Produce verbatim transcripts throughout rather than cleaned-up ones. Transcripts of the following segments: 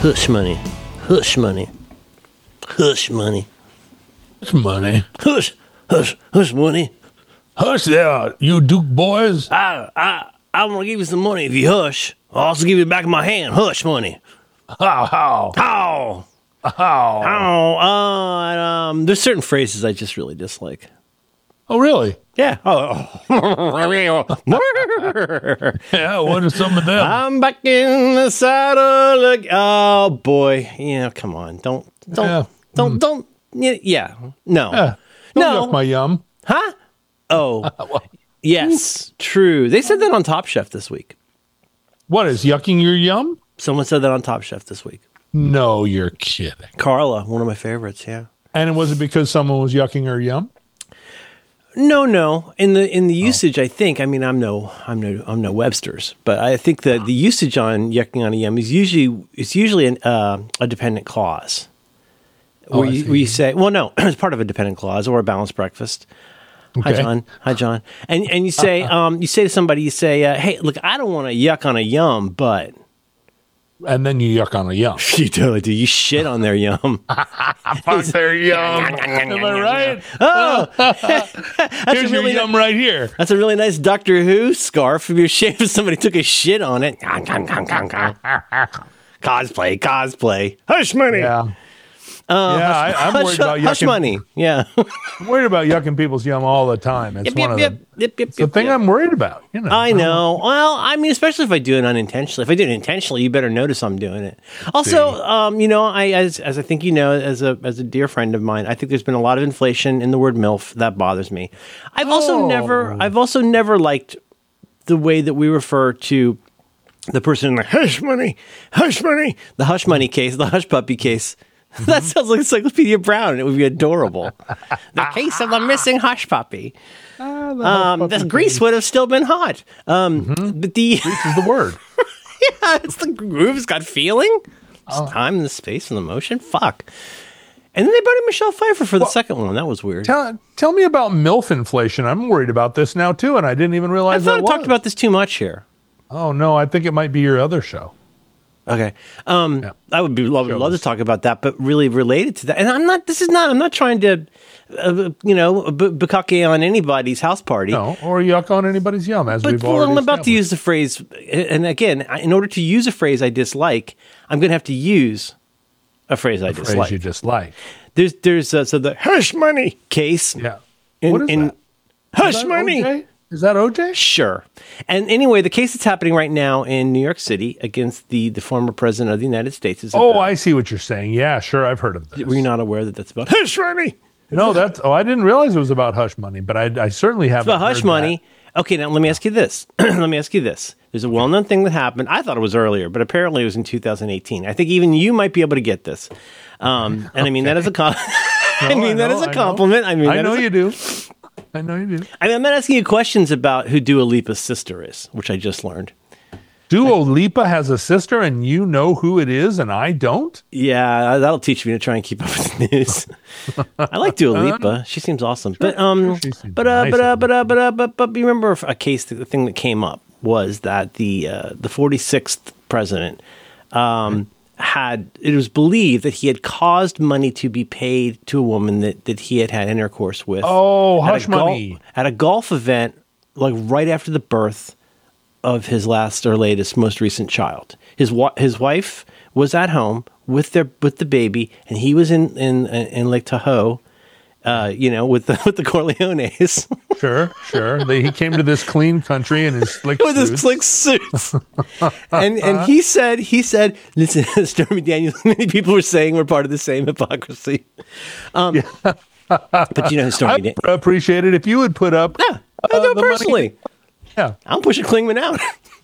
Hush money. Hush money. Hush money. Hush money. Hush. Hush. Hush money. Hush there, you Duke boys. I, I, I'm going to give you some money if you hush. I'll also give you the back of my hand. Hush money. How, how, How? how. Oh, uh, and, um, there's certain phrases I just really dislike. Oh, really? Yeah. Oh. Yeah, what are some of them? I'm back in the saddle. Look. Oh boy. Yeah. Come on. Don't. Don't. Yeah. Don't. Don't. Yeah. yeah. No. Yeah. Don't No. yuck my yum. Huh? Oh. Well, Yes. True. They said that on Top Chef this week. what is yucking your yum? Someone said that on Top Chef this week. No, you're kidding. Carla, one of my favorites. Yeah. And it was it because someone was yucking her yum? No, no. In the in the usage, I think. I mean, I'm no, I'm no, I'm no Webster's, but I think that the usage on yucking on a yum is usually it's usually an, uh, a dependent clause, where Oh, I you, see. where you say, well, no, it's part of a dependent clause or a balanced breakfast. Hi, Okay. John. Hi, John. And and you say, um, you say to somebody, you say, uh, hey, look, I don't want to yuck on a yum, but And then you yuck on a yum. you totally do. You shit on their yum. Fuck their yum. Am I right? Oh, that's Here's a really your yum right here. That's a really nice Doctor Who scarf. If you're ashamed if somebody took a shit on it. Cosplay, cosplay. Hush money. Yeah. yeah, I, I'm Hush, worried about hush yucking. money. Yeah. I'm worried about yucking people's yum all the time. It's Yep, one yep, of yep, the, yep, yep, it's the yep, thing yep. I'm worried about. You know. I know. Well, I mean, especially if I do it unintentionally. If I do it intentionally, you better notice I'm doing it. Also, um, you know, I as as I think you know, as a as a dear friend of mine, I think there's been a lot of inflation in the word MILF. That bothers me. I've also Oh. never I've also never liked the way that we refer to the person in the hush money, hush money, the hush money case, the hush puppy case. That sounds like Encyclopedia Brown, and it would be adorable. The case of the missing hush puppy. Ah, the Um, puppy this grease would have still been hot. Um, But the Grease is the word. yeah, it's the groove's got feeling. It's time and the space and the motion. Fuck. And then they brought in Michelle Pfeiffer for the second one. That was weird. Tell, tell me about MILF inflation. I'm worried about this now too, and I didn't even I realize thought I that talked was. about this too much here. Oh no, I think it might be your other show. Okay. Um, Yeah. I would be love, Shows. love to talk about that, but really related to that. And I'm not. This is not. I'm not trying to, uh, you know, b- bukkake on anybody's house party. No, or yuck on anybody's yum, as But we've well, already I'm about to established. use the phrase, and again, I- in order to use a phrase I dislike, I'm going to have to use a phrase I Phrase dislike. you just like. There's, there's, uh, so the hush money case. Yeah. In, what is in, that? Hush Is that money. O J? Is that O J? Sure. And anyway, the case that's happening right now in New York City against the, the former president of the United States is Oh, about, I see what you're saying. Yeah, sure, I've heard of this. were you not aware that that's about hush money? No, that's. Oh, I didn't realize it was about hush money, but I, I certainly have. It's about hush money. Okay, now let me ask you this. Let me ask you this. There's a well-known thing that happened. I thought it was earlier, but apparently it was in two thousand eighteen. I think even you might be able to get this. Um, and I mean that is a com- I mean that know, is a I know. compliment. I mean I that know is a- you do. I know you do. I mean, I'm not asking you questions about who Dua Lipa's sister is, which I just learned. Dua Lipa has a sister, and you know who it is, and I don't. Yeah, that'll teach me to try and keep up with the news. I like Dua Lipa; she seems awesome. but um, she seems but uh, nice, but uh, I but uh, but uh, but but you remember a case? The thing that came up was that the uh, the forty-sixth president um, had it was believed that he had caused money to be paid to a woman that that he had had intercourse with. Oh, at a hush gol- money. at a golf event, like right after the birth of his last or latest, most recent child. His wa- his wife was at home with their with the baby, and he was in in in Lake Tahoe, uh, you know, with the with the Corleones Sure, sure. They, he came to this clean country in his slick with his suits. slick suits, and and he said he said, listen, Stormy Daniels. Many people were saying we're part of the same hypocrisy. Um, but you know, who Stormy I Daniels. would appreciate it if you would put up. Yeah, I uh, do it the money- personally. Yeah. I'm pushing Klingman out.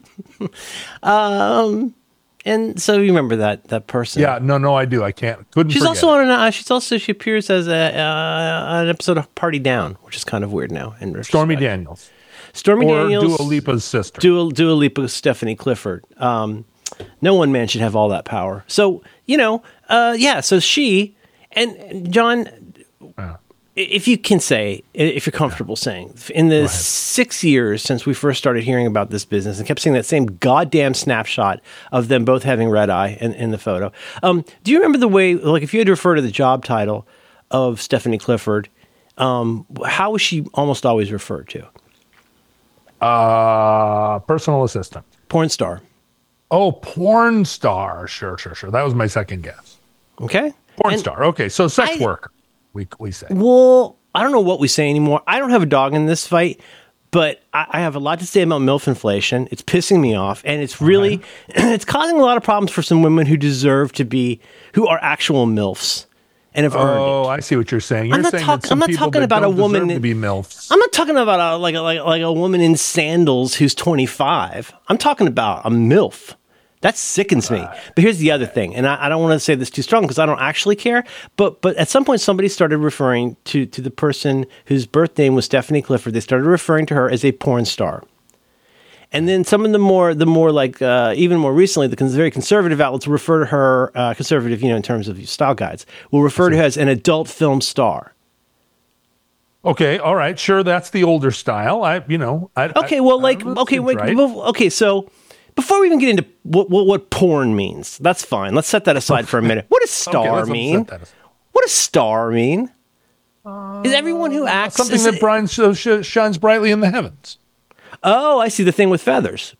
um, and so you remember that that person? Yeah, no, no, I do. I can't. Couldn't. She's forget also it. on an. Uh, she's also she appears as a uh, an episode of Party Down, which is kind of weird now. In Stormy retrospect. Daniels Stormy or Daniels, Dua Lipa's sister. Dua, Dua Lipa, Stephanie Clifford. Um, no one man should have all that power. So you know, uh, yeah. So she and and John. Yeah. if you can say, if you're comfortable saying, in the six years since we first started hearing about this business and kept seeing that same goddamn snapshot of them both having red eye in, in the photo, um, do you remember the way, like, if you had to refer to the job title of Stephanie Clifford, um, how was she almost always referred to? Uh, personal assistant. Porn star. Oh, porn star. Sure, sure, sure. That was my second guess. Okay. Porn And star. Okay, so sex I- worker, we, we say. Well, I don't know what we say anymore. I don't have a dog in this fight, but I, I have a lot to say about MILF inflation. It's pissing me off, and it's really, it's causing a lot of problems for some women who deserve to be, who are actual MILFs and have earned it. Oh, I see what you're saying. You're I'm not saying talk- that some I'm not people talking that about a don't woman deserve to in- be MILFs. I'm not talking about a, like, a, like, like a woman in sandals who's twenty-five. I'm talking about a MILF. That sickens me. But here's the other thing, and I, I don't want to say this too strong because I don't actually care, but but at some point somebody started referring to, to the person whose birth name was Stephanie Clifford. They started referring to her as a porn star. And then some of the more, the more like, uh, even more recently, the cons- very conservative outlets will refer to her, uh, conservative, you know, in terms of style guides, will refer to her as an adult film star. Okay, all right, sure, that's the older style. I, you know, I, Okay, I- well, I like, don't know, okay, seems wait, right. bef- okay, so before we even get into what, what what porn means, that's fine. Let's set that aside for a minute. What does Okay, star let's mean? set that aside. What does star mean? Is everyone who acts Something is that it- bright, sh- sh- shines brightly in the heavens. Oh, I see the thing with feathers.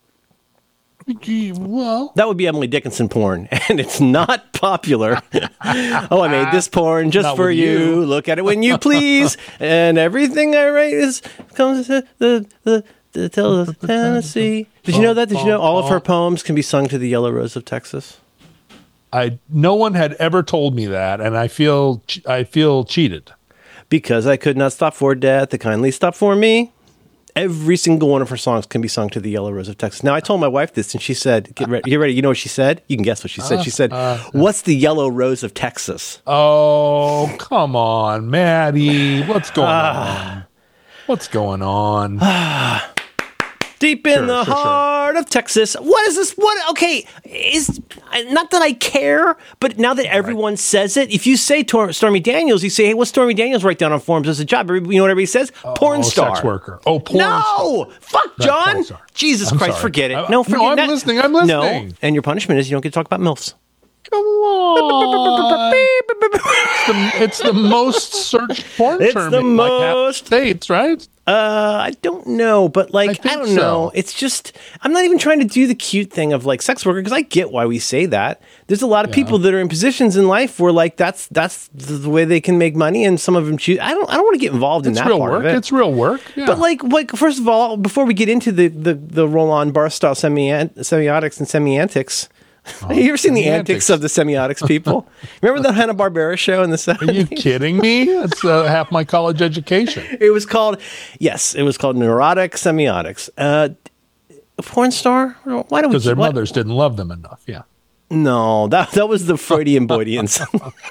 Well, That would be Emily Dickinson porn, and it's not popular. Oh, I made this porn just Not for with you. you. Look at it when you please, and everything I write is comes to the the the tell of Tennessee. Did you know that? Did you know all of her poems can be sung to the Yellow Rose of Texas? I no one had ever told me that, and I feel ch- I feel cheated. Because I could not stop for death, it kindly stopped for me. Every single one of her songs can be sung to the Yellow Rose of Texas. Now, I told my wife this, and she said, get ready. Get ready. You know what she said? You can guess what she said. She said, what's the Yellow Rose of Texas? Oh, come on, Maddie. What's going Ah. on? What's going on? Deep in Sure, the sure, sure. heart of Texas. What is this? What? Okay, is not that I care, but now that everyone says it, if you say Tor- Stormy Daniels, you say, "Hey, what's Stormy Daniels write down on forums as a job?" Everybody- You know what everybody says? Porn oh, star. sex worker. Oh, porn star. No, fuck, Right, John. porn star. Jesus I'm Christ, sorry. forget it. I- no, forget no, I'm that. listening, I'm No, listening. and your punishment is you don't get to talk about MILFs. Come on. it's, the, it's the most searched porn It's term the in like half the most- states, right? Uh, I don't know, but like, I I, think don't know. so. It's just, I'm not even trying to do the cute thing of like sex worker because I get why we say that. There's a lot of people that are in positions in life where like that's that's the way they can make money, and some of them choose. I don't I don't want to get involved in It's that real part work. of it. It's real work. Yeah. But like, like first of all, before we get into the the the roll-on bar style semi semiotics and semi-antics. Have you ever seen the antics semi-antics. of the semiotics people? Remember the Hanna-Barbera show in the Are you seventies? kidding me? That's uh, half my college education. It was called, yes, it was called neurotic semiotics. Uh, a porn star? Why do we? Because their what- mothers didn't love them enough. Yeah. No, that that was the Freudian Boydians.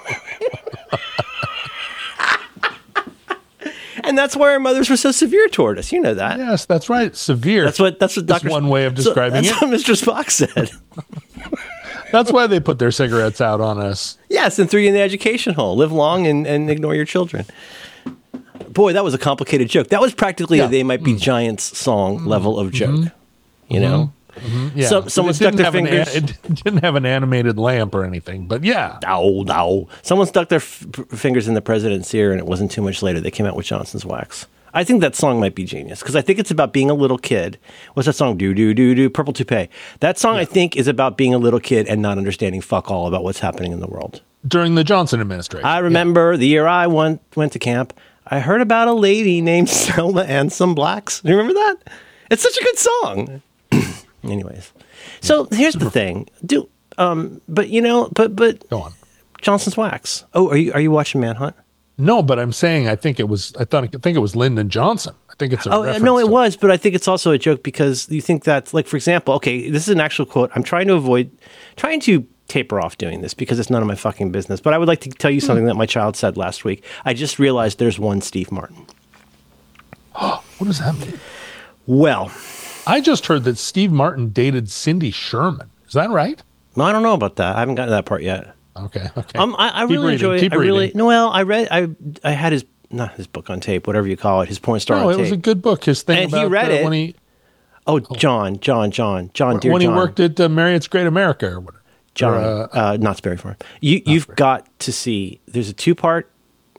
And that's why our mothers were so severe toward us. You know that. Yes, that's right. Severe. That's what that's what That's Doctor one way of describing so, that's it. what Mister Spock said. That's why they put their cigarettes out on us. Yes, and threw you in the education hole. Live long and, and ignore your children. Boy, that was a complicated joke. That was practically Yeah. a They Might Be Giants song level of joke. You know? Yeah. So- someone It stuck didn't their have an fingers- an- it didn't have an animated lamp or anything, but yeah. No, no. Someone stuck their f- fingers in the president's ear, and it wasn't too much later. They came out with Johnson's Wax. I think that song might be genius because I think it's about being a little kid. What's that song? Do, do, do, do. Purple Toupee. That song, I think, is about being a little kid and not understanding fuck all about what's happening in the world. During the Johnson administration. I remember the year I went, went to camp, I heard about a lady named Selma and some blacks. Do you remember that? It's such a good song. Anyways. So here's the thing. Do um but you know, but but Go on. Johnson's Wax. Oh, are you are you watching Manhunt? No, but I'm saying I think it was I thought I think it was Lyndon Johnson. I think it's a Oh, reference no, it to- was, but I think it's also a joke because you think that's like, for example, okay, this is an actual quote. I'm trying to avoid, trying to taper off doing this because it's none of my fucking business. But I would like to tell you something that my child said last week. I just realized there's one Steve Martin. What does that mean? Well, I just heard that Steve Martin dated Cindy Sherman. Is that right? I don't know about that. I haven't gotten to that part yet. Okay. Okay. Um, I, I Keep really reading, enjoy. keep I really reading. no. Well, I read. I I had his not his book on tape, whatever you call it, his porn star No, on it tape. was a good book. His thing And he about read uh, it. when he Oh, John, John, John, John, dear when John. he worked at uh, Marriott's Great America or whatever. John, Or, uh, uh, Knott's Berry Farm. You, you've Berry. got to see, there's a two-part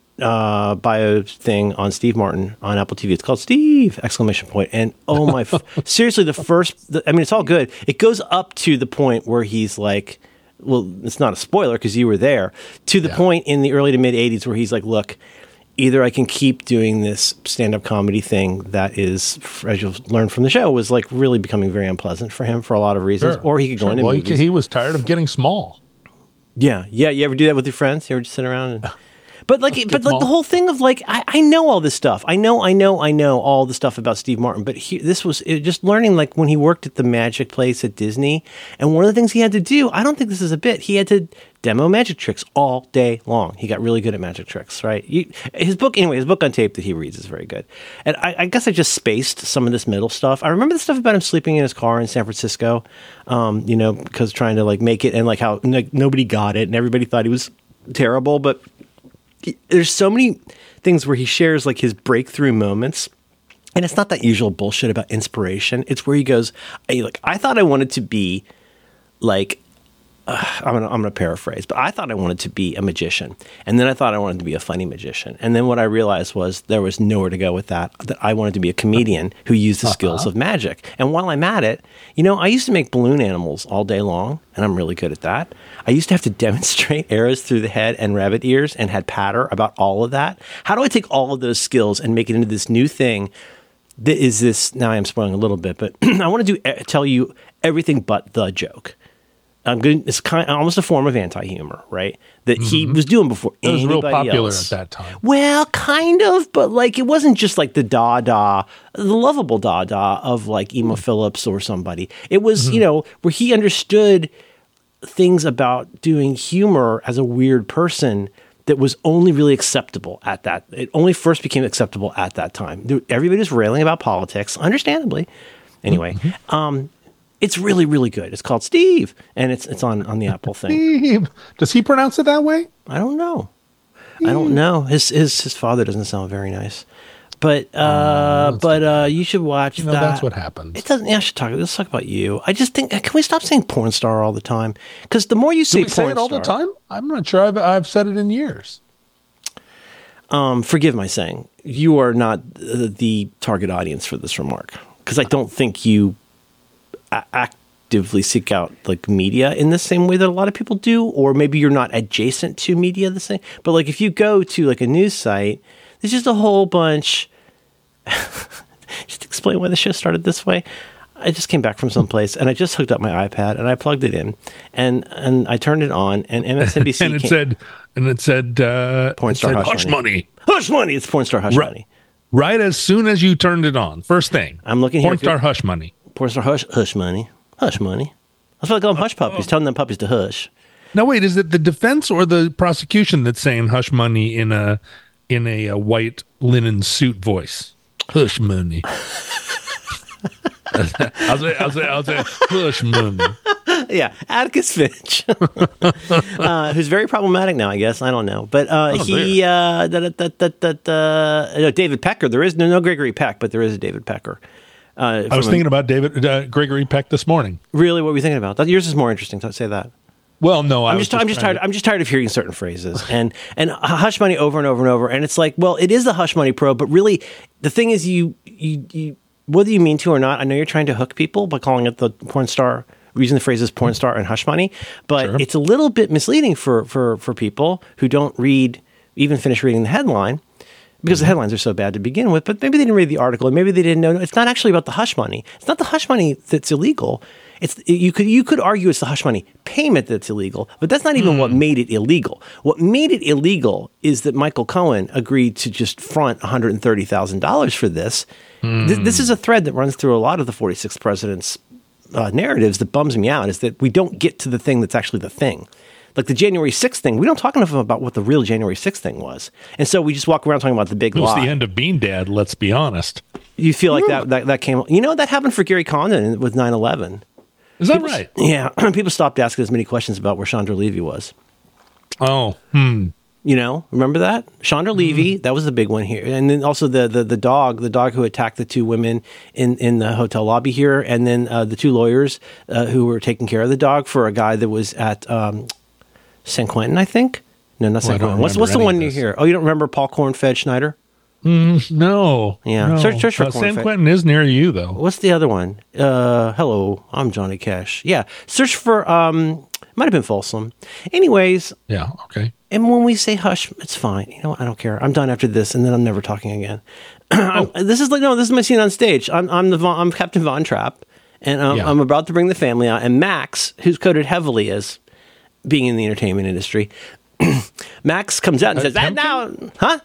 uh, bio thing on Steve Martin on Apple T V. It's called Steve! Exclamation point. And oh my, f- seriously, the first, the, I mean, it's all good. It goes up to the point where he's like, well, it's not a spoiler because you were there, to the Yeah. point in the early to mid eighties where he's like, look, either I can keep doing this stand-up comedy thing that is, as you'll learn from the show, was like really becoming very unpleasant for him for a lot of reasons, Sure. or he could go Sure. into well, he, movies. he was tired of getting small. Yeah, yeah. You ever do that with your friends? You ever just sit around and... But like, but like all- the whole thing of like, I, I know all this stuff. I know, I know, I know all the stuff about Steve Martin. But he, this was it, just learning like when he worked at the magic place at Disney, and one of the things he had to do, I don't think this is a bit. He had to demo magic tricks all day long. He got really good at magic tricks, right? You, his book, anyway, his book on tape that he reads is very good. And I, I guess I just spaced some of this middle stuff. I remember the stuff about him sleeping in his car in San Francisco, um, you know, because trying to like make it, and like how like, nobody got it and everybody thought he was terrible, but. There's so many things where he shares like his breakthrough moments, and it's not that usual bullshit about inspiration. It's where he goes, I, like, I thought I wanted to be like, uh, I'm gonna, I'm gonna paraphrase, but I thought I wanted to be a magician, and then I thought I wanted to be a funny magician, and then what I realized was there was nowhere to go with that. That I wanted to be a comedian who used the uh-huh. skills of magic. And while I'm at it, you know, I used to make balloon animals all day long, and I'm really good at that. I used to have to demonstrate arrows through the head and rabbit ears, and had patter about all of that. How do I take all of those skills and make it into this new thing? That is this. Now I am spoiling a little bit, but I want to do tell you everything but the joke. I'm good. It's kind of, almost a form of anti-humor, right? That mm-hmm. he was doing before it was anybody real popular else. at that time. Well, kind of, but like it wasn't just like the da-da, the lovable da-da of like Emo mm-hmm. Phillips or somebody. It was, mm-hmm. you know, where he understood things about doing humor as a weird person that was only really acceptable at that. It only first became acceptable at that time. Everybody was railing about politics, understandably. Anyway, mm-hmm. um, it's really, really good. It's called Steve, and it's it's on, on the Apple thing. Steve. Does he pronounce it that way? I don't know. Steve. I don't know. His his his father doesn't sound very nice. But uh, oh, but uh, you should watch you know, that. That's what happens. It doesn't. Yeah, I should talk. Let's talk about you. I just think. Can we stop saying porn star all the time? Because the more you say Do we porn say it all star, the time. I'm not sure. I've I've said it in years. Um, forgive my saying. You are not uh, the target audience for this remark, because I don't think you a- actively seek out like media in the same way that a lot of people do, or maybe you're not adjacent to media the same. But like if you go to like a news site, there's just a whole bunch. Just explain why the show started this way. I just came back from someplace and I just hooked up my iPad and I plugged it in and and I turned it on and M S N B C and it came, said and it said uh, porn star it said, hush, hush money. money. Hush money. It's porn star hush right, money. Right as soon as you turned it on, first thing. I'm looking porn here. Porn star hush money. Porn star hush hush money. Hush money. That's what I call them hush puppies. Telling them puppies to hush. Now wait, is it the defense or the prosecution that's saying hush money in a in a, a white linen suit voice? Hush money. I'll say, I'll say, I'll say, hush money. Yeah, Atticus Finch, uh, who's very problematic now, I guess. I don't know, but uh, oh, he, uh, da, da, da, da, da, no, David Pecker. There is no, no Gregory Peck, but there is a David Pecker. Uh, I was thinking a, about David uh, Gregory Peck this morning. Really, what were you thinking about? That, yours is more interesting. Don't say that. Well, no, I I'm just, just I'm just tired. To... I'm just tired of hearing certain phrases and and hush money over and over and over. And it's like, well, it is the hush money pro, but really, the thing is, you you you whether you mean to or not, I know you're trying to hook people by calling it the porn star, using the phrases porn star and hush money, but sure. It's a little bit misleading for for for people who don't read, even finish reading the headline. Because the headlines are so bad to begin with, but maybe they didn't read the article, and maybe they didn't know. It's not actually about the hush money. It's not the hush money that's illegal. It's you could you could argue it's the hush money payment that's illegal, but that's not even mm. what made it illegal. What made it illegal is that Michael Cohen agreed to just front one hundred thirty thousand dollars for this. Mm. Th- this is a thread that runs through a lot of the forty-sixth president's uh, narratives that bums me out, is that we don't get to the thing that's actually the thing. Like the January sixth thing, we don't talk enough about what the real January sixth thing was. And so we just walk around talking about the big lie. It was the end of Bean Dad, let's be honest. You feel like that, that that came... You know, that happened for Gary Condon with nine eleven. Is that People, right? Yeah. People stopped asking as many questions about where Chandra Levy was. Oh, hmm. You know, remember that? Chandra Levy, Mm-hmm. that was the big one here. And then also the, the, the dog, the dog who attacked the two women in, in the hotel lobby here. And then uh, the two lawyers uh, who were taking care of the dog for a guy that was at um, San Quentin, I think. No, not Well, I San don't Quentin. What's, remember what's the any one of near this. here? Oh, you don't remember Paul Cornfed Schneider? Mm, no. Yeah. No. Search- search for Uh, San Cornfed. Quentin is near you, though. What's the other one? Uh, hello, I'm Johnny Cash. Yeah. Search for, um, might have been Folsom. Anyways, Yeah, okay. and when we say hush, it's fine. You know what? I don't care. I'm done after this, and then I'm never talking again. I'm- This is like no. This is my scene on stage. I'm I'm the Von, I'm Captain Von Trapp, and I'm, Yeah. I'm about to bring the family out. And Max, who's coded heavily as being in the entertainment industry, Max comes out and Uh, says, "That now, huh?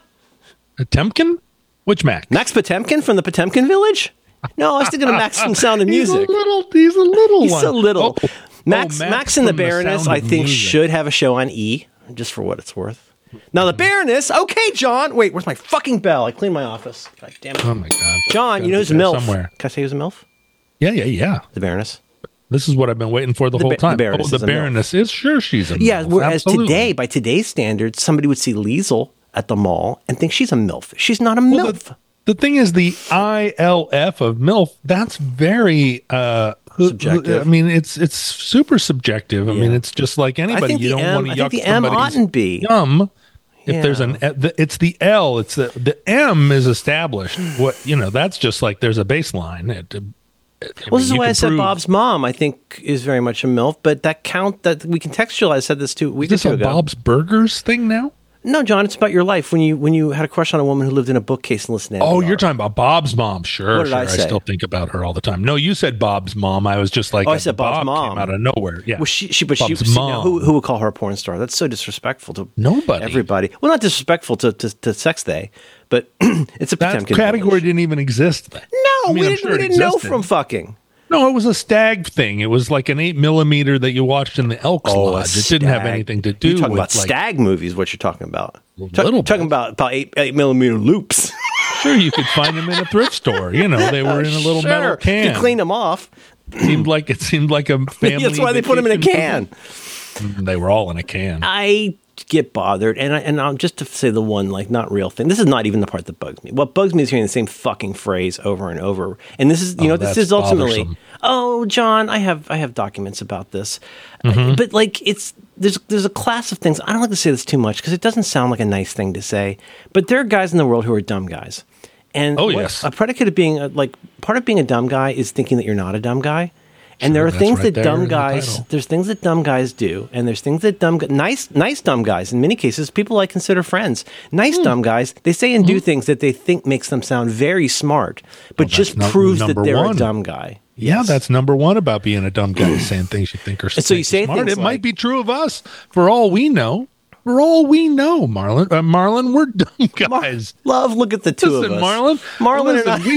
A Temkin? Which Max? Max Potemkin from the Potemkin Village? No, I was thinking of Max from Sound of He's a Music. little, he's a little He's one. so little. Oh, Max, oh, Max, and the from Baroness, Sound I of think, Music. should have a show on E, just for what it's worth. Now, the Baroness, okay, John. Wait, where's my fucking bell? I cleaned my office. God damn it. Oh, my God. John, Gotta you know be who's there MILF? Somewhere. Can I say who's a MILF? Yeah, yeah, yeah. The Baroness. This is what I've been waiting for the, The whole ba- the time. Baroness oh, is the a MILF. Baroness is sure she's a Yeah, MILF. whereas Absolutely. today, by today's standards, somebody would see Liesel at the mall and think she's a MILF. She's not a Well, MILF. the, the thing is, the I L F of MILF, that's very uh, Subjective. I mean, it's it's super subjective. I Yeah. mean, it's just like I anybody. think You the don't M, want I to yuck think the M somebody's oughtn't be. yum. If Yeah. there's an, the, it's the L. It's the the M is established. What you know, that's just like there's a baseline. It, it, I Well, mean, this is you why I can said prove- Bob's mom, I think, is very much a MILF, but that count that we contextualize, I said this two Is weeks this a ago. Bob's Burgers thing now? No, John, it's about your life. When you when you had a crush on a woman who lived in a bookcase and listened to Oh, N P R. you're talking about Bob's mom. Sure, What did sure. I I, say? still think about her all the time. No, you said Bob's mom. I was just like, Oh, I uh, said Bob's Bob mom. came out of nowhere. Yeah. Well, she, she but she, Bob's see, mom. now, who, who would call her a porn star? That's so disrespectful to Nobody. everybody. Well, not disrespectful to, to, to Sex Day, but it's a that Potemkin category village. didn't even exist then. No, I mean, we I'm didn't, sure we it didn't know existed. from fucking. No, it was a stag thing. It was like an eight millimeter that you watched in the Elks Oh, a Lodge. It didn't have stag. anything to do You're talking with about like. stag movies. What you're talking about? A Ta- little talking bit. about about eight eight millimeter loops. Sure, you could find them in a thrift store. You know, they were in a little Sure, metal you can. clean them off. seemed like it seemed like a family. That's why they put them in a vacation. can. They were all in a can. I get bothered, and I, and I'm just to say the one like not real thing. This is not even the part that bugs me. What bugs me is hearing the same fucking phrase over and over. And this is, you Oh, know, this that's is ultimately. bothersome. Oh, John, I have I have documents about this, Mm-hmm. but like it's there's there's a class of things. I don't like to say this too much because it doesn't sound like a nice thing to say. But there are guys in the world who are dumb guys, and Oh, what- yes. a predicate of being a, like part of being a dumb guy is thinking that you're not a dumb guy. And there are that's things right that there in dumb the guys, title. there's things that dumb guys do, and there's things that dumb, gu- nice, nice dumb guys, in many cases, people I consider friends, nice Hmm. dumb guys, they say and do things that they think makes them sound very smart, but that's just num- proves that number they're one. a dumb guy. Yeah, Yes. that's number one about being a dumb guy, saying things you think are And so you say smart. things It like- might be true of us, for all we know. For all we know, Marlon. Uh, Marlon, we're dumb guys. Love, look at the two Listen, of us. Marlon. Marlon listen, and I. we,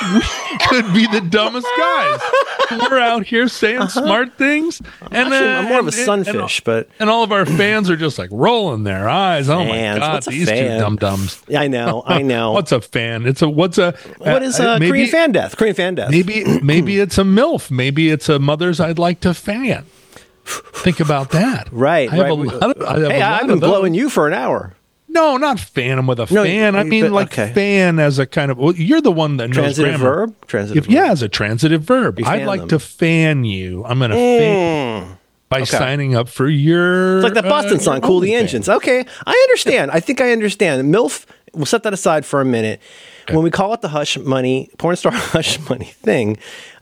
we could be the dumbest guys. We're out here saying smart things, and Actually, then I'm more of a and- and- sunfish, but and all of our fans are just like rolling their eyes. Oh Fans, my god, what's a these fan? two dum dums. I know, I know. What's a fan? It's a what's a what is uh, uh, maybe, Korean fan death? Korean fan death. Maybe maybe it's a MILF. Maybe it's a mother's I'd like to fan. Think about that. Right, I have right. a lot of, I have hey, a lot I've been of those. blowing you for an hour. No, not fan them with a No, fan. I you- mean, but- like okay. fan as a kind of. Well, you're the one that knows Transitive grammar. verb? Transitive If, yeah, as a transitive verb. You I'd fan like them. to fan you. I'm going to fan Mm. by okay. signing up for your. It's like that Boston uh, song, Cool the Engines. Okay, I understand. I think I understand. MILF, we'll set that aside for a minute. When we call it the hush money, porn star hush money thing,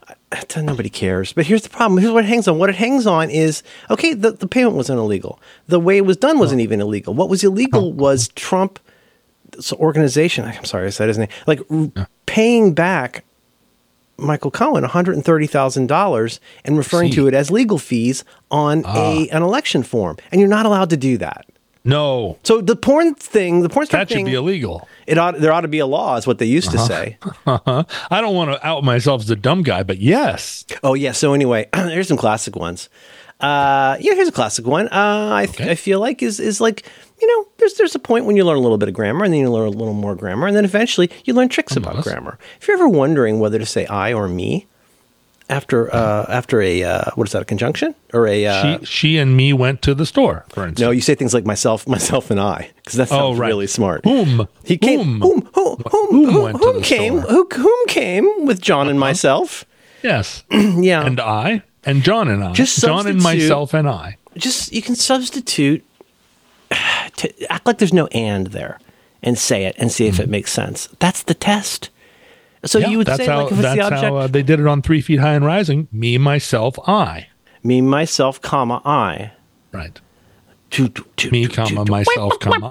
I- nobody cares. But here's the problem. Here's what it hangs on. What it hangs on is, okay, the, the payment wasn't illegal. The way it was done wasn't even illegal. What was illegal was Trump so organization, I'm sorry I said his name, like r- paying back Michael Cohen one hundred thirty thousand dollars and referring See. to it as legal fees on a an election form. And you're not allowed to do that. No, So the porn thing, the porn star that should thing, be illegal. it ought, there ought to be a law, is what they used Uh-huh. to say. I don't want to out myself as a dumb guy, but yes. Oh yeah. So anyway, here's some classic ones. Uh, yeah, here's a classic one. Uh, I, th- Okay. I feel like is is like, you know, there's there's a point when you learn a little bit of grammar, and then you learn a little more grammar, and then eventually you learn tricks about honest. grammar. If you're ever wondering whether to say I or me, after uh, after a uh, what is that, a conjunction or a uh, she she and me went to the store, for instance. no, you say things like myself myself and I, because that sounds Oh, right. really smart. Whom? He came. Whom? Whom? Whom? Whom? Whom whom, went to whom the came? store? Who, whom came with John and myself? Yes. Yeah. And I and John and I. Just John and substitute- myself and I. Just you can substitute to act like there's no and there, and say it and see if it makes sense. That's the test. So Yeah, you would that's say how, like if it's that's the object, how uh, they did it on Three Feet High and Rising. Me, myself, I. me, myself, comma I. Right. Two, two, two, Me, two, comma, two, myself, comma,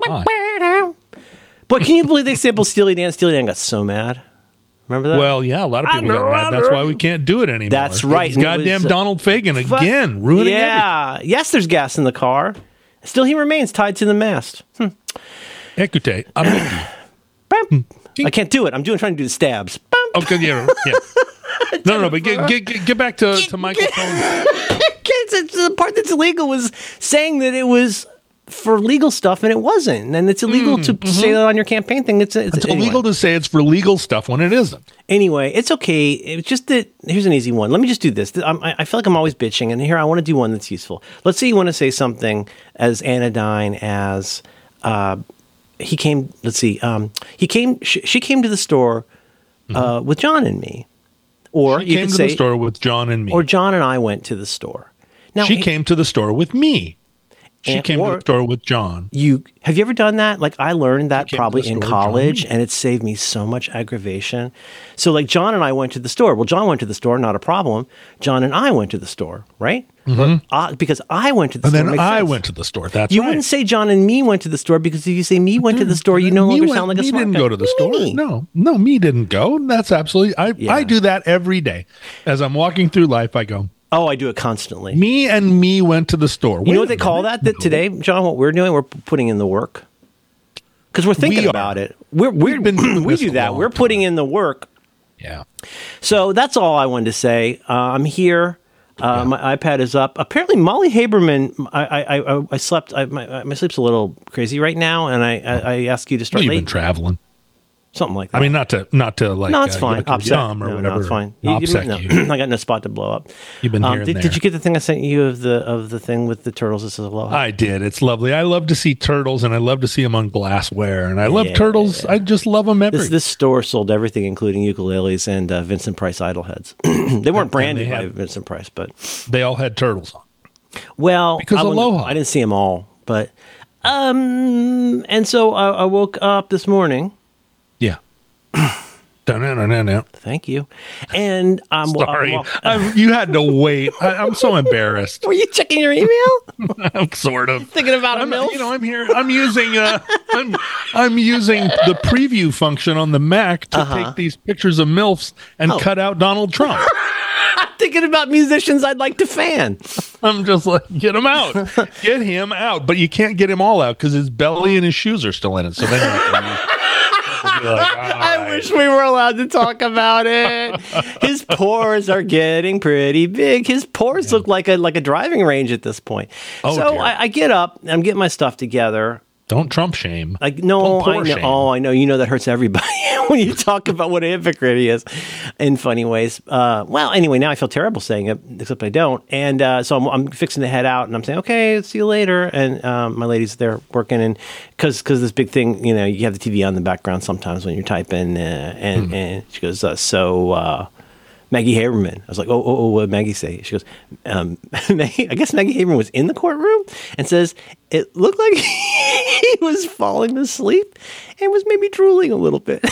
I. But can you believe they sampled Steely Dan? Steely Dan got so mad. Remember that? Well, yeah, a lot of people got mad. That's why we can't do it anymore. That's right. It's And it goddamn was, uh, Donald Fagen fu- again, ruining everything. yeah. Yes, there's gas in the car. Still, he remains tied to the mast. Hmm. Écoutez, I'm- Bam. I can't do it. I'm doing trying to do the stabs. Bam. okay, yeah, yeah. No, no, no, but get, get, get, get back to, to Michael Cohen. It's- the part that's illegal was saying that it was for legal stuff, and it wasn't. And it's illegal Mm, to mm-hmm. say that on your campaign thing. It's, it's, It's anyway. illegal to say it's for legal stuff when it isn't. Anyway, it's okay. It's just that here's an easy one. Let me just do this. I'm, I I feel like I'm always bitching, and here I want to do one that's useful. Let's say you want to say something as anodyne as uh, he came. Let's see. Um, he came. She, she came to the store uh, with John and me, or She you came could to say, the store with John and me. or John and I went to the store. Now she he- came to the store with me. She And- came or- to the store with John. You have you ever done that? Like I learned that came to probably the in store, college, John? and it saved me so much aggravation. So like John and I went to the store. Well, John went to the store, not a problem. John and I went to the store, right? Mm-hmm. Uh, because I went to the And store. then makes I sense. went to the store. That's You right. wouldn't say John and me went to the store, because if you say me went to the store, you no Me longer went- sound like a me smart didn't guy. go to the Me, store. me, me. No, no, me didn't go. That's absolutely. I Yeah. I do that every day. As I'm walking through life, I go. Oh, I do it constantly. Me and me went to the store. You know what they call that? That today, John, what we're doing, we're putting in the work because we're thinking We are. about it. We're, we're We've been doing we this do a that. long We're putting in the work. Yeah. So that's all I wanted to say. Uh, I'm here. Uh, My iPad is up. Apparently, Molly Haberman. I I, I, I slept. I, my, my sleep's a little crazy right now, and I I, I ask you to Well, start you've late. been traveling. Something like that. I mean, not to not to like. no, it's uh, fine. give it to Upset. Yum or no, whatever. no, it's fine. You- you- Upset no, you. I got no spot to blow up. You've been here and did, there. did you get the thing I sent you of the of the thing with the turtles? This is aloha. I did. It's lovely. I love to see turtles, and I love to see them on glassware, and I love Yeah. turtles. I just love them every. This this store sold everything, including ukuleles and uh, Vincent Price idleheads. They weren't branded they by have- Vincent Price, but They all had turtles on. well, Because I, wouldn't- aloha. I didn't see them all, but um, and so I, I woke up this morning. Yeah. Dun-dun-dun-dun-dun. Thank you, and I'm Sorry, I'm- I, you had to wait. I, I'm so embarrassed. were you checking your email? I'm sort of Thinking about a I'm, milf? you know, I'm here. I'm using. Uh, I'm, I'm using the preview function on the Mac to Uh-huh. take these pictures of milfs and Oh. cut out Donald Trump. Thinking about musicians I'd like to fan. I'm just like, get him out, get him out. But you can't get him all out because his belly and his shoes are still in it. So then you're like, you're like, all I right. wish we were allowed to talk about it. His pores are getting pretty big. His pores look like a like a driving range at this point. Oh, so dear. I, I get up, I'm getting my stuff together. Don't Trump shame. Like no, Don't I pour know. shame. Oh, I know. You know that hurts everybody when you talk about what a hypocrite he is in funny ways. Uh, well, anyway, now I feel terrible saying it, except I don't. And uh, so I'm, I'm fixing to head out, and I'm saying, "Okay, see you later." And um, my lady's there working, and because because this big thing, you know, you have the T V on in the background sometimes when you're typing, uh, and Hmm. and she goes, uh, "So." Uh, Maggie Haberman. I was like, oh, oh, oh, what did Maggie say? She goes, um, Maggie, I guess Maggie Haberman was in the courtroom and says, it looked like he was falling asleep and was maybe drooling a little bit.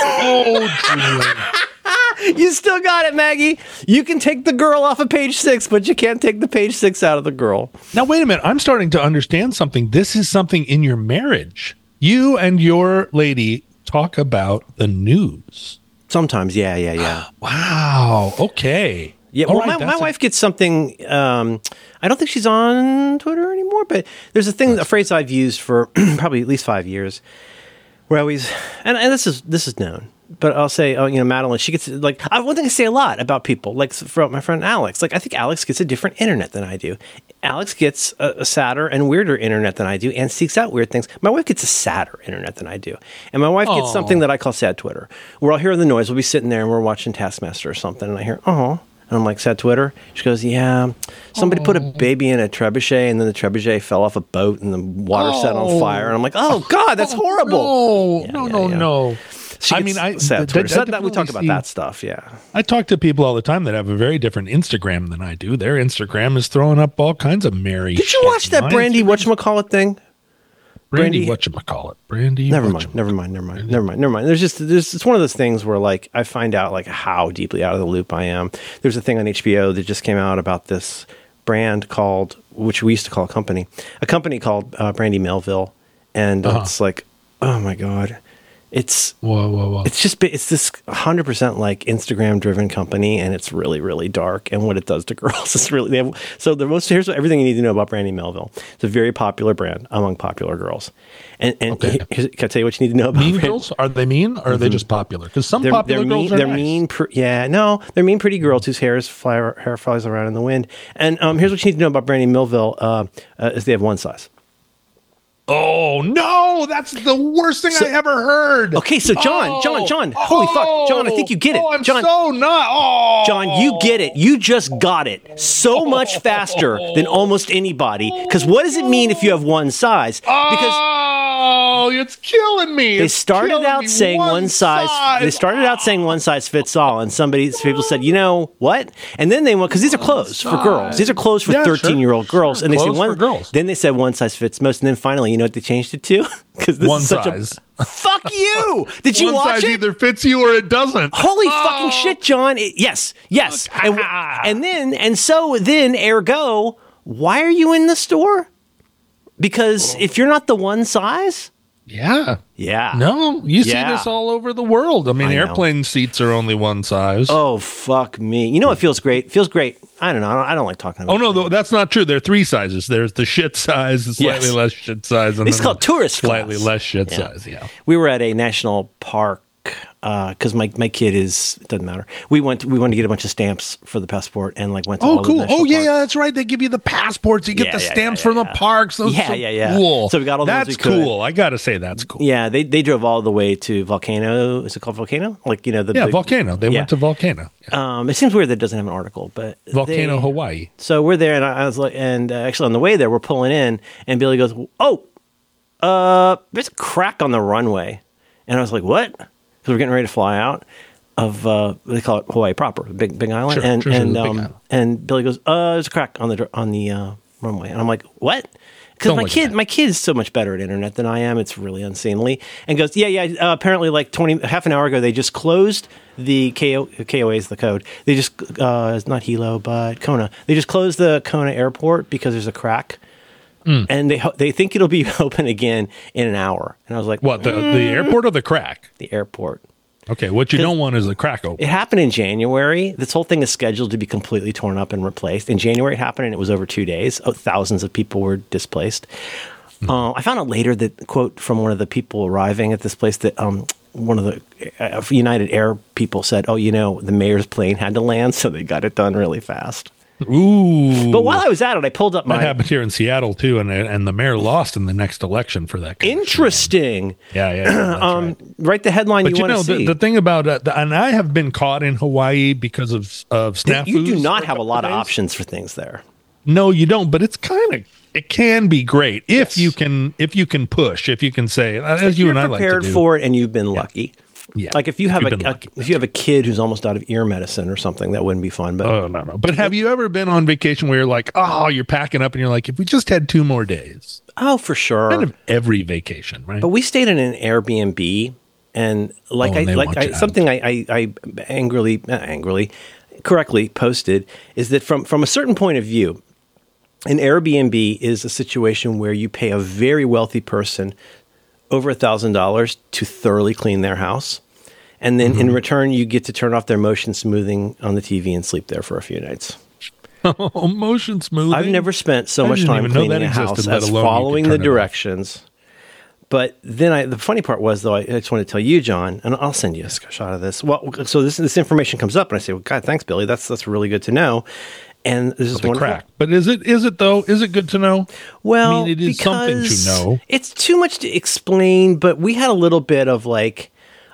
Oh, Julie. You still got it, Maggie. You can take the girl off of page six, but you can't take the page six out of the girl. Now, wait a minute. I'm starting to understand something. This is something in your marriage. You and your lady talk about the news. Sometimes, yeah, yeah, yeah. Wow. Okay. Yeah, All well, right, my, my that's a- wife gets something. Um, I don't think she's on Twitter anymore, but there's a thing, a phrase I've used for probably at least five years, where I always, and, and this is this is known, but I'll say, oh, you know, Madeline, she gets like I, one thing I say a lot about people, like from my friend Alex. Like I think Alex gets a different internet than I do. Alex gets a, a sadder and weirder internet than I do, and seeks out weird things. My wife gets a sadder internet than I do, and my wife gets Aw. something that I call sad Twitter, where I'll hear the noise. We'll be sitting there and we're watching Taskmaster or something, and I hear, oh. And I'm like, is that Twitter? She goes, yeah. Somebody oh. put a baby in a trebuchet, and then the trebuchet fell off a boat, and the water oh. set on fire. And I'm like, oh, God, that's horrible. Oh, yeah, no, yeah, no, yeah. no. She I mean, I, sad th- Twitter. th- So that we talk about see, that stuff, yeah. I talk to people all the time that have a very different Instagram than I do. Their Instagram is throwing up all kinds of merry Did you watch that Brandy whatchamacallit thing? Brandy, Brandy whatchamacallit. Brandy Never mind, never mind, never mind, never mind, never mind. There's just, there's, it's one of those things where, like, I find out, like, how deeply out of the loop I am. There's a thing on H B O that just came out about this brand called, which we used to call a company, a company called uh, Brandy Melville. And uh-huh. it's like, oh my God. It's whoa, whoa, whoa. It's just it's this one hundred percent like Instagram driven company, and it's really really dark. And what it does to girls is really they have, so the most here's everything you need to know about Brandy Melville. It's a very popular brand among popular girls. And and okay. can I tell you what you need to know about mean Brandy? Girls? Are they mean or are mm-hmm. they just popular? Because some they're, popular they're girls mean, are they're nice. mean. Pr- yeah, no, they're mean pretty girls whose hair is fly, hair flies around in the wind. And um, here's what you need to know about Brandy Melville: uh, uh, is they have one size. Oh no, that's the worst thing so, I ever heard. Okay, so John, oh, John, John, holy oh, fuck, John, I think you get it. Oh, I'm John, so not. Oh. John, you get it. You just got it so much faster than almost anybody. Because what does it mean if you have one size? Because oh, it's killing me. They it's started out saying one, one size. size. They started out saying one size fits all, and somebody, people said, you know what? And then they went because these are clothes for girls. These are clothes for thirteen-year-old yeah, sure, girls, sure. and they clothes said one. For girls. Then they said one size fits most, and then finally, you know what they changed it to? Because this one is such size. A, fuck you! Did you one watch size it? Either fits you or it doesn't. Holy oh. fucking shit, John! It, yes, yes, and, and then and so then, ergo, why are you in the store? Because if you're not the one size. Yeah. Yeah. No, you yeah. see this all over the world. I mean, I airplane seats are only one size. Oh, fuck me. You know, it feels great. It feels great. I don't know. I don't, I don't like talking about it. Oh, no, th- that's not true. There are three sizes. There's the shit size, the slightly yes. less shit size. And it's called tourist Slightly class. less shit yeah. size, yeah. We were at a national park because uh, my, my kid is, it doesn't matter. We went to, we wanted to get a bunch of stamps for the passport and like went to oh, all cool. the national Oh, yeah, parks. yeah, that's right. They give you the passports. You get yeah, the yeah, stamps yeah, yeah, from yeah. the parks. Those yeah, so yeah, yeah. Cool. So we got all the That's ones we cool. I got to say that's cool. Yeah, they they drove all the way to Volcano. Is it called Volcano? Like, you know, the Yeah, big, Volcano. They yeah. went to Volcano. Yeah. Um, it seems weird that it doesn't have an article, but Volcano, they, Hawaii. So we're there, and I, I was like, and uh, actually on the way there, we're pulling in, and Billy goes, "Oh, uh, there's a crack on the runway," and I was like, "What?" Because we're getting ready to fly out of uh, they call it Hawaii proper, Big Big Island, sure, and sure, and sure, um, island. and Billy goes, "Uh, there's a crack on the on the uh, runway," and I'm like, "What?" Because my kid, my kid is so much better at internet than I am. It's really unseemly. And goes, yeah, yeah. Uh, apparently, like twenty, half an hour ago, they just closed the K O, K O A is the code. They just, uh, it's not Hilo, but Kona. They just closed the Kona airport because there's a crack, mm. and they they think it'll be open again in an hour. And I was like, what the mm. the airport or the crack? The airport. Okay, what you don't want is a crack open. It happened in January. This whole thing is scheduled to be completely torn up and replaced. In January, it happened, and it was over two days. Oh, thousands of people were displaced. Mm-hmm. Uh, I found out later that, quote, from one of the people arriving at this place that um, one of the uh, United Air people said, oh, you know, the mayor's plane had to land, so they got it done really fast. Ooh. But while I was at it, I pulled up my... That happened here in Seattle, too, and and the mayor lost in the next election for that. Kind Interesting. Of yeah, yeah. yeah um, right. Write the headline but you, you want to know, see. The, the thing about... Uh, the, and I have been caught in Hawaii because of, of snafus. You do not have a lot days. of options for things there. No, you don't, but it's kind of... It can be great if yes. you can if you can push, if you can say, as if you you're and I like to do. prepared for it and you've been lucky. Yeah. Like if you have a, a lucky, if you have a kid who's almost out of ear medicine or something, that wouldn't be fun. But oh no no. But have you ever been on vacation where you're like, oh, you're packing up and you're like, if we just had two more days? Oh, for sure. Kind of every vacation, right? But we stayed in an Airbnb, and like oh, and I like I, something I, I I angrily not angrily correctly posted is that from from a certain point of view, an Airbnb is a situation where you pay a very wealthy person over a thousand dollars to thoroughly clean their house, and then mm-hmm. in return you get to turn off their motion smoothing on the T V and sleep there for a few nights. Oh, motion smoothing! I've never spent so I much time cleaning a house existed, as following the directions. But then I, the funny part was, though, I just want to tell you, John, and I'll send you a shot of this. Well, so this this information comes up, and I say, "Well, God, thanks, Billy. That's that's really good to know." And this is one crack. But is it is it though? Is it good to know? Well, I mean, it is something to know. It's too much to explain. But we had a little bit of like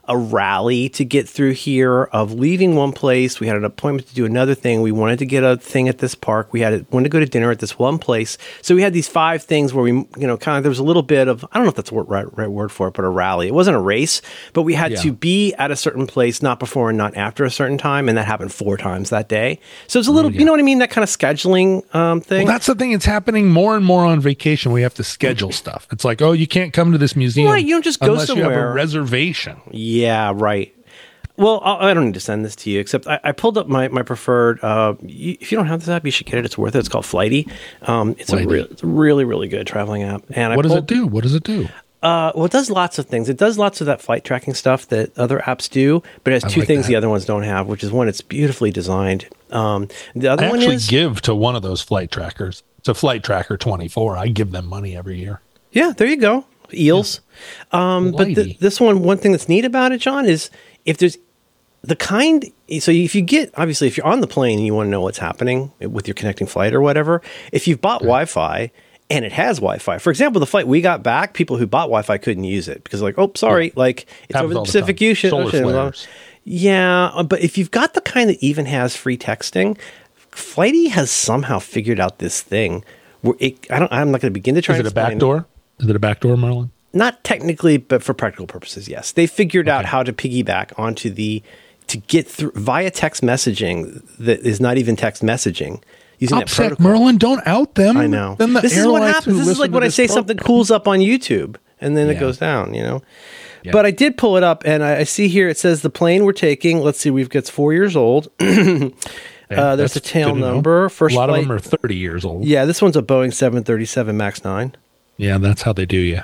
a rally to get through here of leaving one place. We had an appointment to do another thing. We wanted to get a thing at this park. We had a, wanted to go to dinner at this one place. So we had these five things where we, you know, kind of, there was a little bit of, I don't know if that's the right, right word for it, but a rally. It wasn't a race, but we had Yeah. to be at a certain place, not before and not after a certain time. And that happened four times that day. So it's a little, Oh, yeah. you know what I mean? That kind of scheduling um, thing. Well, that's the thing. It's happening more and more on vacation. We have to schedule stuff. It's like, oh, you can't come to this museum. Right, you don't just go unless you have somewhere. a reservation. Yeah, right. Well, I I don't need to send this to you, except I, I pulled up my, my preferred. Uh, you, if you don't have this app, you should get it. It's worth it. It's called Flighty. Um, it's, Flighty. A real, it's a really, really good traveling app. And I What does pulled, it do? What does it do? Uh, well, it does lots of things. It does lots of that flight tracking stuff that other apps do, but it has I two like things that. the other ones don't have, which is one, it's beautifully designed. Um, the other I one actually is, give to one of those flight trackers. It's a Flight Tracker twenty-four. I give them money every year. yeah, there you go. Eels. Um, but th- Flighty. this one, one thing that's neat about it, John, is if there's the kind, so if you get, obviously, if you're on the plane and you want to know what's happening with your connecting flight or whatever, if you've bought Wi-Fi and it has Wi-Fi, for example, the flight we got back, people who bought Wi-Fi couldn't use it because like, oh, sorry, like it's Happens over the all the Pacific time. Ocean. Solar Ocean. flares. Yeah, uh, but if you've got the kind that even has free texting, Flighty has somehow figured out this thing where it, I don't, I'm not going to begin to try Is and it a explain backdoor? Is it a backdoor, Merlin? Not technically, but for practical purposes, yes. They figured out Okay. how to piggyback onto the to get through via text messaging that is not even text messaging using that Upset protocol. Merlin, don't out them. I know. Then the This is what airlines happens. who This is listen like to when I this say program- something cools up on YouTube and then it Yeah. goes down, you know. Yeah. But I did pull it up and I, I see here it says the plane we're taking. Let's see, we've got it's four years old. uh, there's That's a tail good to know. number. First a lot flight. of them are thirty years old. Yeah, this one's a Boeing seven thirty-seven Max nine. Yeah, that's how they do you.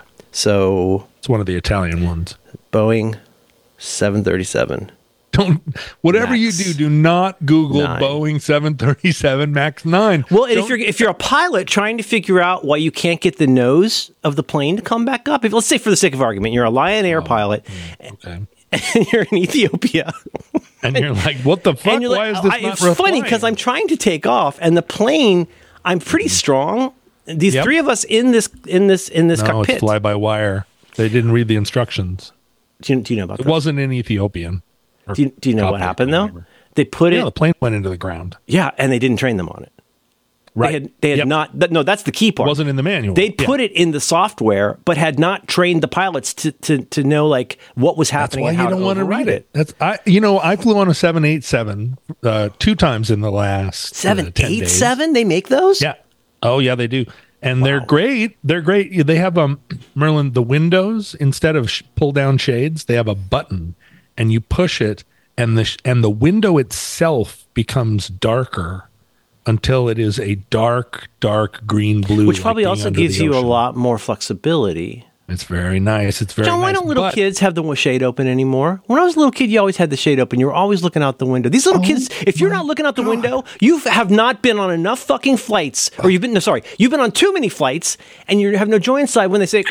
So It's one of the Italian ones. Boeing seven thirty-seven. Don't whatever you Max do, do not Google nine. Boeing seven thirty-seven Max nine. Well, and if Don't- you're if you're a pilot trying to figure out why you can't get the nose of the plane to come back up, if let's say for the sake of argument, you're a Lion Air pilot okay. and you're in Ethiopia, And you're like, what the fuck? and you're Why like, is this I- not it's funny replying? because I'm trying to take off, and the plane, I'm pretty strong. These Yep. three of us in this in this in this no, cockpit. it's fly by wire. They didn't read the instructions. Do you, do you know about It that? wasn't in Ethiopian. Or Do you, do you know what Coptic, happened though? whatever. They put Yeah, it, the plane went into the ground. yeah, and they didn't train them on it. Right. They had, they had Yep. not. Th- no, that's the key part. It wasn't in the manual. They'd Yeah. put it in the software, but had not trained the pilots to, to, to know like what was That's happening why and you how don't to want to override read it. That's I. You know, I flew on a seven eighty-seven uh, two times in the last uh, Seven, ten eight, days. seven. They make those. Yeah. Oh yeah, they do, and they're Wow. great. They're great. They have um Merlin the windows instead of sh- pull down shades. They have a button, and you push it, and the sh- and the window itself becomes darker until it is a dark, dark green blue, which like probably being also under gives the you a ocean. lot more flexibility. It's very nice. It's very John, why nice. don't little But- kids have the shade open anymore? When I was a little kid, you always had the shade open. You were always looking out the window. These little Oh kids, if you're my not looking out the God. window, you have not been on enough fucking flights, or you've been, no, sorry, you've been on too many flights, and you have no joy inside when they say,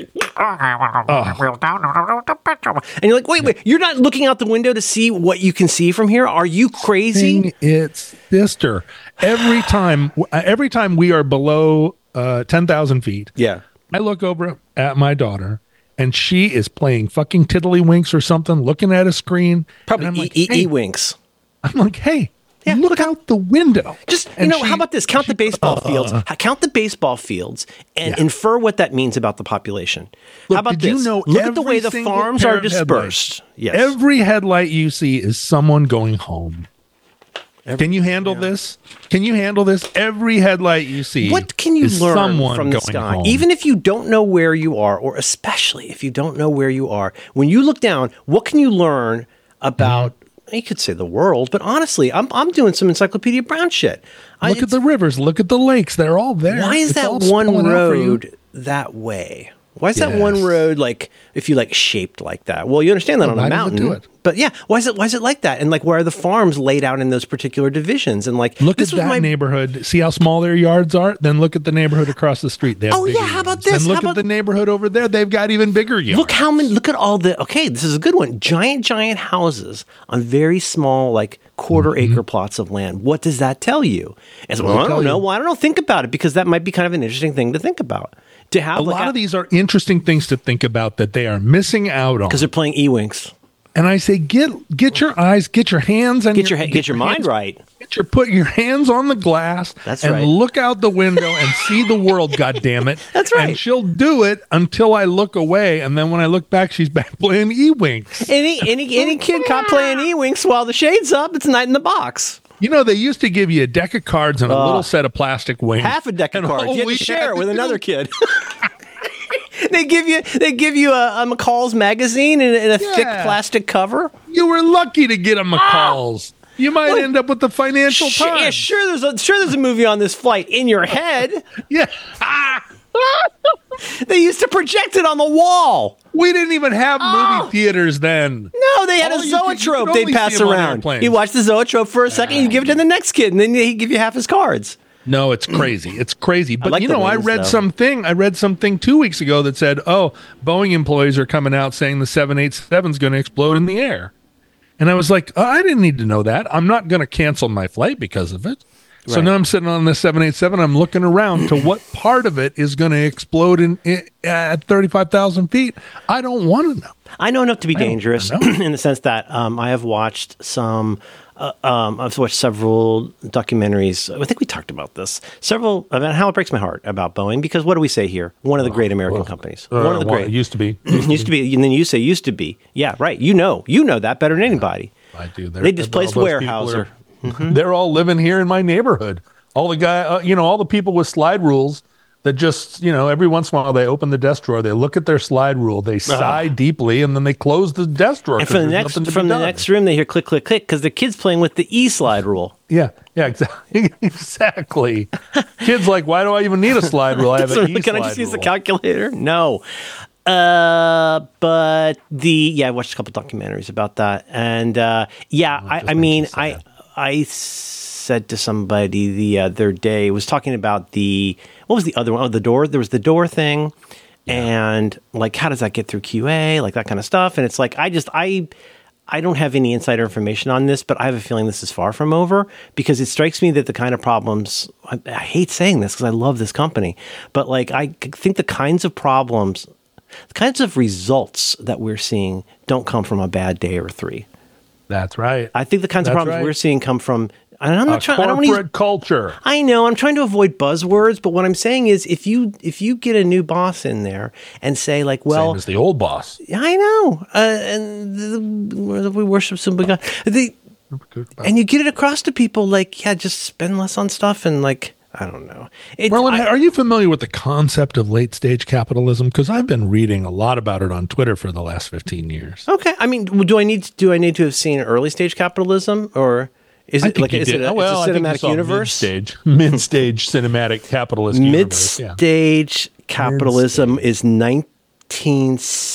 and you're like, wait, wait, you're not looking out the window to see what you can see from here? Are you crazy? Thing its sister. Every time, every time we are below uh, ten thousand feet, Yeah. I look over at my daughter, and she is playing fucking tiddlywinks or something, looking at a screen. Probably and I'm like, E- E- hey, E-Winks. I'm like, hey, Yeah, look, look out the window. Just, you And know, she- how about this? Count the baseball fields. Ha- Count the baseball fields and Yeah. infer what that means about the population. Look, how about did this? you know Look at the every way the single farms pair are of headlights- dispersed. Yes. Every headlight you see is someone going home. Every- Can you handle this? Can you handle this? Every headlight you see. What can you is learn someone from the going sky? home. Even if you don't know where you are, or especially if you don't know where you are, when you look down, what can you learn about? Mm-hmm. You could say the world, but honestly, I'm I'm doing some Encyclopedia Brown shit. I- Look at it's- the rivers. Look at the lakes. They're all there. Why is It's all that one spelling out for you. road that way? Why is that one Yes. road like if you like shaped like that? Well, you understand that Well, on a why does it mountain, do it? but yeah, why is it why is it like that? And like, where are the farms laid out in those particular divisions? And like, Look this at was that my neighborhood. See how small their yards are? Then look at the neighborhood across the street. They have Oh, bigger yeah, how about yards. this? Then look How at about- the neighborhood over there. They've got even bigger yards. look how many. Look at all the. Okay, this is a good one. Giant, giant houses on very small, like quarter Mm-hmm. acre plots of land. What does that tell you? It's, well, It'll I tell don't know. you. Well, I don't know. Think about it because that might be kind of an interesting thing to think about. To have A like lot of these are interesting things to think about that they are missing out on. because they're playing E-Winks. And I say, get get your eyes, get your hands, and Get your get, get your mind hands, right. Get your put your hands on the glass. That's and right. look out the window and see the world. God damn it! That's right. And she'll do it until I look away, and then when I look back, she's back playing E-Winks. Any any any kid caught playing E-Winks while the shade's up, it's night in the box. You know, they used to give you a deck of cards and a Uh, little set of plastic wings. Half a deck of And cards. all You had we to share had it with to another do- kid. They give you they give you a, a McCall's magazine in, in a thick Yeah. plastic cover. You were lucky to get a McCall's. You might What? end up with the Financial Sh- yeah, Times. sure. There's a sure there's a movie on this flight in your head. Yeah. They used to project it on the wall. We didn't even have Oh. movie theaters then. No, they had Oh, a you could- you could zoetrope they'd only pass see 'em on around. airplanes. You watch the zoetrope for a second, you give it to the next kid, and then he'd give you half his cards. No, it's crazy. It's crazy. But like you the know, I wings, read though. something. I read something two weeks ago that said, "Oh, Boeing employees are coming out saying the seven eighty-seven is going to explode in the air." And I was like, oh, I didn't need to know that. I'm not going to cancel my flight because of it. So Right. now I'm sitting on the seven eighty-seven. I'm looking around to what part of it is going to explode in, in at thirty-five thousand feet. I don't want to know. I know enough to be don't dangerous know. in the sense that um, I have watched some. Uh, um, I've watched several documentaries. I think we talked about this. Several about how it breaks my heart about Boeing because what do we say here? One of the great American companies. Uh, One of the well, great. it used to be. used to be, and then you say used to be. Yeah, right. You know, you know that better than anybody. I do. They're- They displaced all those people Weyerhaeuser. are- They're all living here in my neighborhood. All the guy, uh, you know, all the people with slide rules that just, you know, every once in a while they open the desk drawer, they look at their slide rule, they sigh deeply, and then they close the desk drawer. And 'cause from the there's next nothing to be from the done. next room, they hear click click click because the kid's playing with the E slide rule. Yeah, yeah, exactly. exactly. Kids like, why do I even need a slide rule? I have So an E can I slide just use the rule. calculator? No. Uh, but the yeah, I watched a couple documentaries about that, and uh, yeah, I, I mean, I I said to somebody the other day was talking about the what was the other one? Oh, the door. There was the door thing, and like how does that get through Q A, like that kind of stuff. And it's like I just I. I don't have any insider information on this, but I have a feeling this is far from over because it strikes me that the kind of problems, I, I hate saying this because I love this company, but like I think the kinds of problems, the kinds of results that we're seeing don't come from a bad day or three. That's right. I think the kinds of That's problems right. we're seeing come from, and I'm not A trying, I don't corporate want to culture. I know I'm trying to avoid buzzwords, but what I'm saying is if you if you get a new boss in there and say like, well, Same as the old boss. I know, uh, and the, we worship some big God, the, and you get it across to people like, yeah, just spend less on stuff and like, I don't know. It's, Merlin, I- are you familiar with the concept of late stage capitalism? Because I've been reading a lot about it on Twitter for the last fifteen years. okay. I mean, do I need to, do I need to have seen early stage capitalism or is I it think like you is did. it a, Oh, well, it's a I think you cinematic saw universe? Mid-stage, mid-stage cinematic capitalist Mid universe. Yeah. stage capitalism is nineteen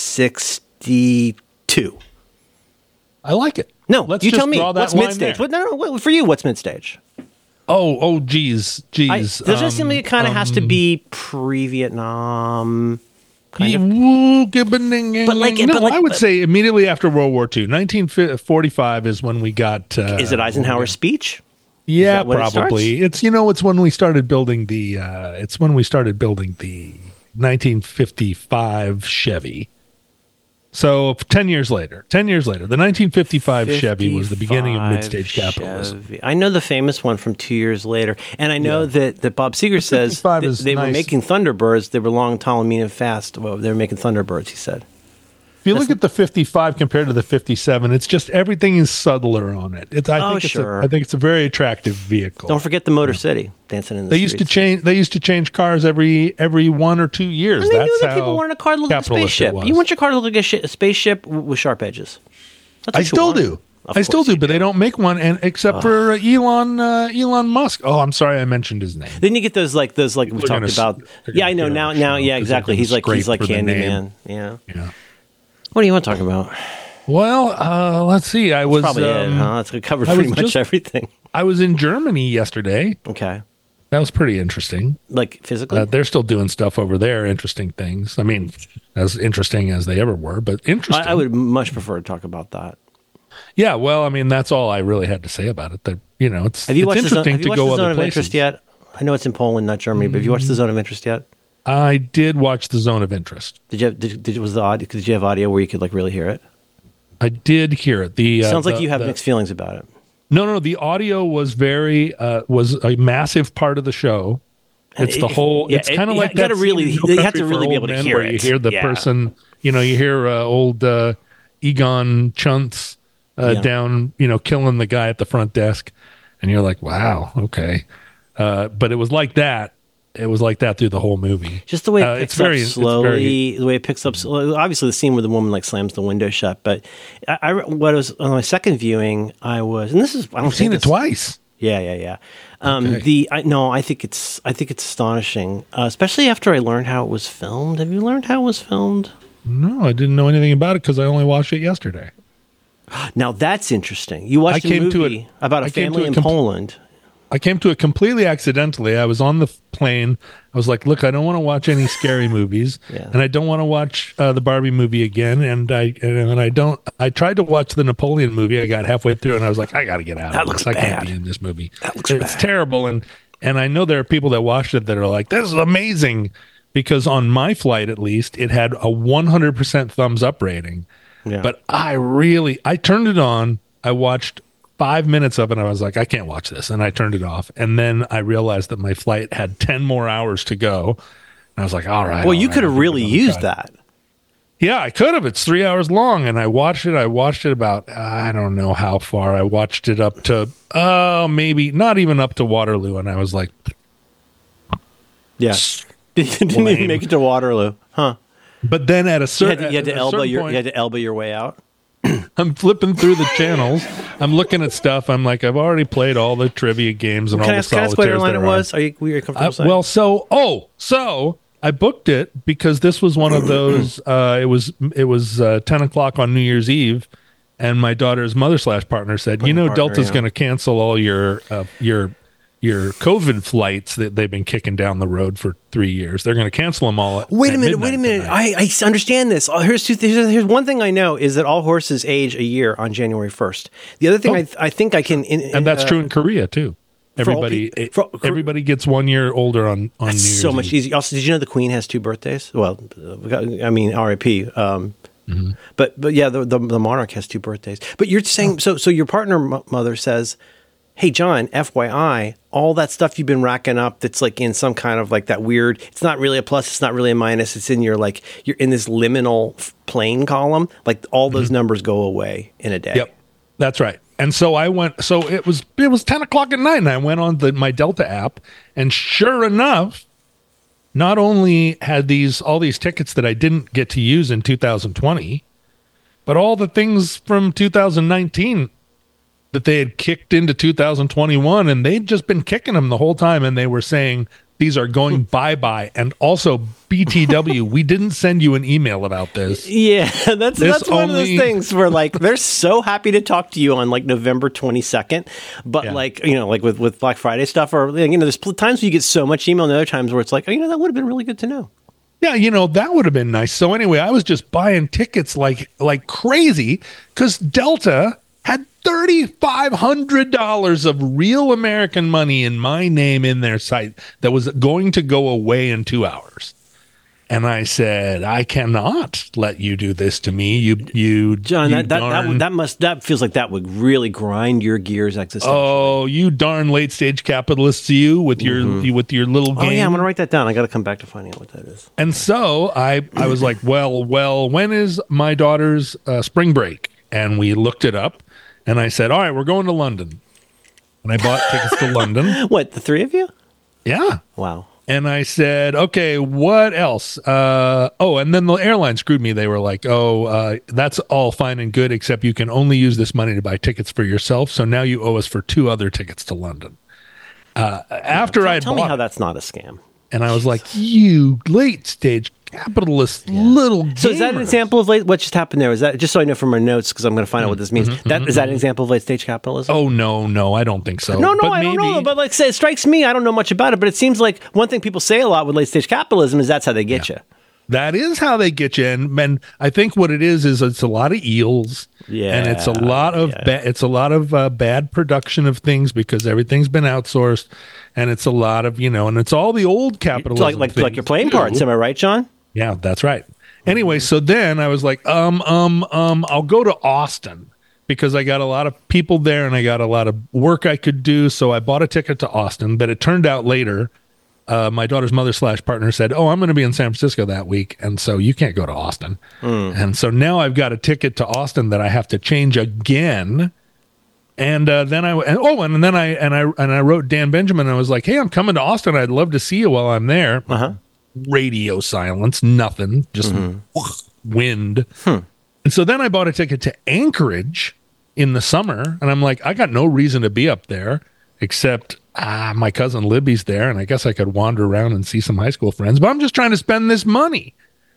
sixty-two. I like it. No, Let's you just tell me draw that what's line mid stage. there. What, no, no, what, for you, what's mid stage? Oh, oh, geez, geez. I, there's um, just seem like it kind of has to be pre-Vietnam. Kind of. But like- no, but like- I would but- say immediately after World War Two. nineteen forty-five is when we got. Uh, Is it Eisenhower's speech? Yeah, that when it probably. It's you know, it's when we started building the. Uh, it's when we started building the nineteen fifty-five Chevy. So ten years later, ten years later, the nineteen fifty-five Chevy was the beginning of mid-stage capitalism. Chevy. I know the famous one from two years later, and I know Yeah. that, that Bob Seger says fifty-five that is they were nice. making Thunderbirds. They were long, tall, and mean and fast. Well, they were making Thunderbirds. He said. If you look at the fifty-five compared to the fifty-seven, it's just everything is subtler on it. It's, I Oh, think it's sure. a, I think it's a very attractive vehicle. Don't forget the Motor City dancing in the They used to streets. change. They used to change cars every every one or two years. And they That's knew that how people wanted a car to look like a capitalist it spaceship. was. You want your car to look like a, shi- a spaceship w- with sharp edges. That's what I you still want. do. Of I still course do, you but they don't make one, and except for uh, Elon uh, Elon Musk. Oh, I'm sorry, I mentioned his name. Then you get those like those like we They're talked gonna s- about. they're Yeah, gonna I know get now. on the Now, show yeah, 'cause exactly. they're He's gonna like he's scrape like for the name. Candyman. Yeah. Yeah. What do you want to talk about? Well, uh, let's see. I was Probably it. um, Huh? It's covered I pretty was much just- everything. I was in Germany yesterday. Okay. That was pretty interesting. Like physically. Uh, they're still doing stuff over there, interesting things. I mean, as interesting as they ever were, but interesting. I, I would much prefer to talk about that. Yeah, well, I mean, that's all I really had to say about it. That you know, it's Have you it's watched the zone, interesting have you to watched go the zone other of places. interest yet? I know it's in Poland, not Germany, but have you watched the zone of interest yet? I did watch the Zone of Interest. Did you have, did, did was the audio, did you have audio where you could like really hear it? I did hear it. The uh, Sounds like the- you have the- mixed feelings about it. No, no, no. The audio was very uh, was a massive part of the show. It's the If- whole. yeah, it's it- kind of you like gotta that. really- scene in No you have Country to for really be Old able to Men hear where You it. hear the Yeah. person. You know, you hear uh, old uh, Egon Chuntz uh, Yeah. down. You know, killing the guy at the front desk, and you're like, wow, okay. Uh, but it was like that. It was like that through the whole movie. Just the way it Uh, picks it's very- up it's slowly, very- the way it picks up. Slowly. Obviously, the scene where the woman like slams the window shut. But I, I what was on my second viewing, I was, and this is I don't I've seen think it this- twice. Yeah, yeah, yeah. Um, Okay. The I, no, I think it's I think it's astonishing, uh, especially after I learned how it was filmed. Have you learned how it was filmed? No, I didn't know anything about it because I only watched it yesterday. Now that's interesting. You watched I a came to movie it- about a I came to family it in com- Poland. I came to it completely accidentally. I was on the plane. I was like, "Look, I don't want to watch any scary movies, Yeah. and I don't want to watch uh, the Barbie movie again." And I and I don't. I tried to watch the Napoleon movie. I got halfway through, and I was like, "I got to get out That of looks this. I can't bad. be in this movie. That looks it's bad." terrible." And and I know there are people that watched it that are like, "This is amazing," because on my flight, at least, it had a one hundred percent thumbs up rating. Yeah. But I really, I turned it on. I watched five minutes of it. And I was like, I can't watch this. And I turned it off. And then I realized that my flight had ten more hours to go. And I was like, all right. Well, all you right, could I'll have give it really another used try. that. Yeah, I could have. It's three hours long. And I watched it. I watched it about, I don't know how far. I watched it up to, oh, maybe not even up to Waterloo. And I was like, Yeah. Didn't even Lame. make it to Waterloo, huh? but then at a You certain, had to, you had to at a elbow certain your point- you had to elbow your way out. I'm flipping through the channels. I'm looking at stuff. I'm like, I've already played all the trivia games and Can I all the ask, can I ask what solitaires airline that it are on. was? Are you, were you comfortable Uh, saying? well, so oh, so I booked it because this was one of those. Uh, it was it was uh, ten o'clock on New Year's Eve, and my daughter's mother slash partner said, "You know, Partner, Delta's yeah. going to cancel all your uh, your your COVID flights that they've been kicking down the road for three years. They're going to cancel them all." At, Wait a at minute, wait a midnight minute. tonight." I, I understand this. Oh, here's two things. Here's one thing I know is that all horses age a year on January first. The other thing Oh. I, I think I can, in, and that's uh, true in Korea too. all Everybody, pe- for- everybody gets one year older on on New That's Year's so much Eve. easier. Also, did you know the Queen has two birthdays? Well, I mean, R I P. Um, Mm-hmm. But but yeah, the, the the monarch has two birthdays. But you're saying so so your partner mo- mother says, "Hey John, F Y I, all that stuff you've been racking up that's like in some kind of like that weird. It's not really a plus. It's not really a minus. It's in your like you're in this liminal f- plane column. Like all those numbers go away in a day." Mm-hmm. Yep, that's right. And so I went. So it was it was ten o'clock at night, and I went on the my Delta app, and sure enough, not only had these all these tickets that I didn't get to use in two thousand twenty, but all the things from two thousand nineteen that they had kicked into two thousand twenty-one, and they'd just been kicking them the whole time, and they were saying these are going bye bye, and also B T W, we didn't send you an email about this. Yeah, that's This that's one of only- those things where like they're so happy to talk to you on like November twenty-second, but Yeah. like you know like with, with Black Friday stuff or you know there's pl- times where you get so much email and other times where it's like oh you know that would have been really good to know. Yeah, you know, that would have been nice. So anyway, I was just buying tickets like like crazy because Delta had thirty-five hundred dollars of real American money in my name in their site that was going to go away in two hours. And I said, I cannot let you do this to me. You, you, John, you that that, that darn- would- that must that feels like that would really grind your gears existentially. oh, you darn late stage capitalists, you with your you, with your little game. Oh yeah, I'm gonna write that down. I got to come back to finding out what that is. And so I, I was like, well, well, when is my daughter's uh, spring break? And we looked it up, and I said, all right, we're going to London. And I bought tickets to London. What, the three of you? Yeah. Wow. And I said, okay, what else? Uh, oh, and then the airline screwed me. They were like, oh, uh, that's all fine and good, except you can only use this money to buy tickets for yourself. So now you owe us for two other tickets to London. Uh, after Tell, I had tell me bought how it, that's not a scam. and I was like, you late stage capitalist little So is that an gamers. example of late? What just happened there? Is that just so I know from our notes because I'm going to find out what this means? That is that an example of late stage capitalism? Oh no, no, I don't think so. No, no, But I don't maybe- know. But like, say, it strikes me. I don't know much about it, but it seems like one thing people say a lot with late stage capitalism is that's how they get you. that is how they get you. And, and I think what it is is it's a lot of eels. Yeah, and it's a lot of yeah. ba- it's a lot of uh, bad production of things because everything's been outsourced, and it's a lot of you know, and it's all the old capitalism. like like like things your playing too. parts. Am I right, John? Yeah, that's right. Anyway, so then I was like, um, um, um, I'll go to Austin because I got a lot of people there and I got a lot of work I could do. So I bought a ticket to Austin, but it turned out later, uh, my daughter's mother slash partner said, oh, I'm going to be in San Francisco that week. And so you can't go to Austin. Mm. And so now I've got a ticket to Austin that I have to change again. And uh, then I and, oh, and then I and I and I wrote Dan Benjamin. And I was like, "Hey, I'm coming to Austin. I'd love to see you while I'm there." Uh-huh. Radio silence, nothing, just mm-hmm. wind. Hmm. And so then I bought a ticket to Anchorage in the summer, and I'm like, I got no reason to be up there except ah, my cousin Libby's there, and I guess I could wander around and see some high school friends. But I'm just trying to spend this money.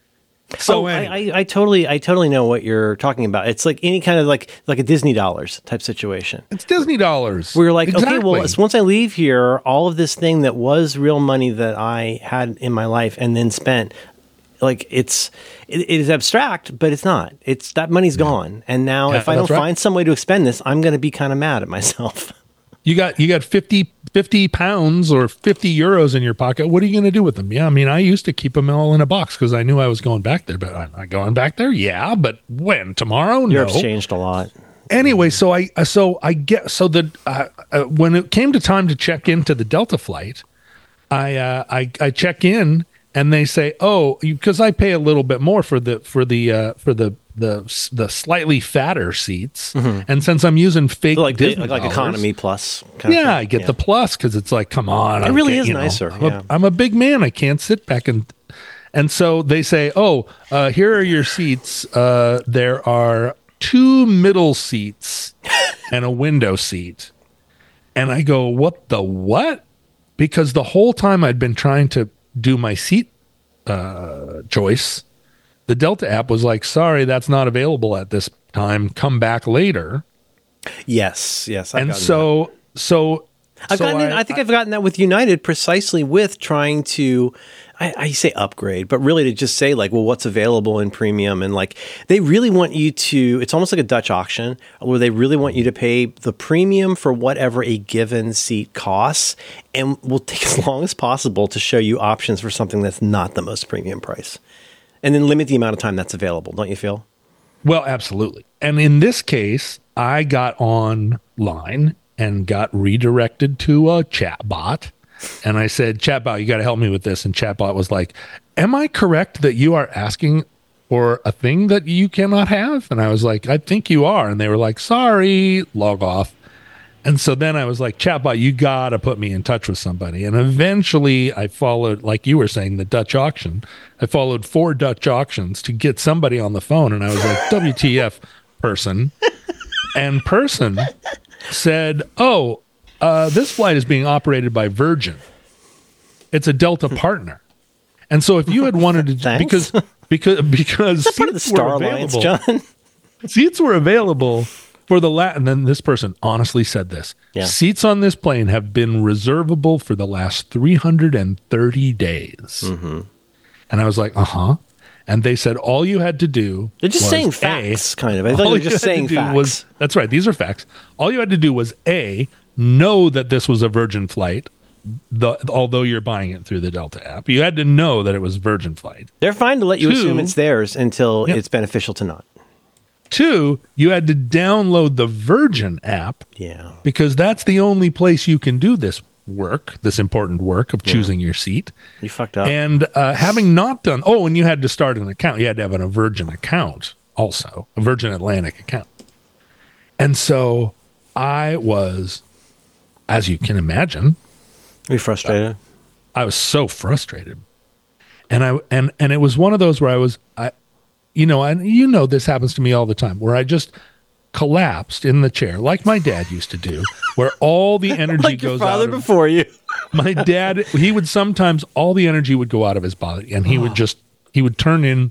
So oh, anyway. I, I, I totally, I totally know what you're talking about. It's like any kind of like, like a Disney dollars type situation. It's Disney dollars. We're like, exactly. okay, well, once I leave here, all of this thing that was real money that I had in my life and then spent, like it's, it, it is abstract, but it's not. It's that money's yeah. gone, and now yeah, if I don't right. find some way to expend this, I'm going to be kind of mad at myself. You got you got fifty, fifty pounds or fifty euros in your pocket. What are you going to do with them? Yeah, I mean, I used to keep them all in a box because I knew I was going back there. But I'm not going back there. Yeah, but when? Tomorrow? No. Europe's changed a lot. Anyway, so I so I get so the uh, uh, when it came to time to check into the Delta flight, I uh, I I check in and they say, oh, because I pay a little bit more for the for the uh, for the. the the slightly fatter seats, mm-hmm. and since I'm using fake so like Disney like, like dollars, economy plus, kind yeah, of I get yeah. the plus because it's like, come on, it I really is you know, nicer. I'm, yeah. a, I'm a big man, I can't sit back and and so they say, oh, uh, here are your seats. Uh, there are two middle seats and a window seat, and I go, what the what? Because the whole time I'd been trying to do my seat uh, choice. The Delta app was like, sorry, that's not available at this time. Come back later. Yes, yes. I've and so, that. so, I've so gotten. I, I think I, I've gotten that with United precisely with trying to, I, I say upgrade, but really to just say like, well, what's available in premium, and like they really want you to. It's almost like a Dutch auction where they really want you to pay the premium for whatever a given seat costs, and will take as long as possible to show you options for something that's not the most premium price. And then limit the amount of time that's available, don't you feel? Well, absolutely. And in this case, I got online and got redirected to a chatbot. And I said, chatbot, you got to help me with this. And chatbot was like, am I correct that you are asking for a thing that you cannot have? And I was like, I think you are. And they were like, sorry, log off. And so then I was like, chatbot, you got to put me in touch with somebody. And eventually I followed, like you were saying, the Dutch auction. I followed four Dutch auctions to get somebody on the phone. And I was like, W T F, person. And person said, oh, uh, this flight is being operated by Virgin. It's a Delta partner. And so if you had wanted to, Thanks. because, because, because seats part of the Star Alliance, John. Seats were available. For the la- and then this person honestly said this. Yeah. Seats on this plane have been reservable for the last three hundred thirty days. Mm-hmm. And I was like, uh-huh. And they said all you had to do They're just was saying facts, A, kind of. I thought you were just saying facts. Was, that's right. These are facts. All you had to do was A, know that this was a Virgin flight, the, although you're buying it through the Delta app. You had to know that it was Virgin flight. They're fine to let you Two, assume it's theirs until yeah. it's beneficial to not. Two, you had to download the Virgin app. Yeah. Because that's the only place you can do this work, this important work of choosing yeah. your seat. You fucked up. And uh, having not done, oh, and you had to start an account. You had to have an, a Virgin account also, a Virgin Atlantic account. And so I was, as you can imagine. Were you frustrated? Uh, I was so frustrated. And I and and it was one of those where I was, I, you know, and you know this happens to me all the time, where I just collapsed in the chair like my dad used to do, where all the energy like goes your father out. Of, before you. My dad, he would sometimes, all the energy would go out of his body, and he oh. would just, he would turn in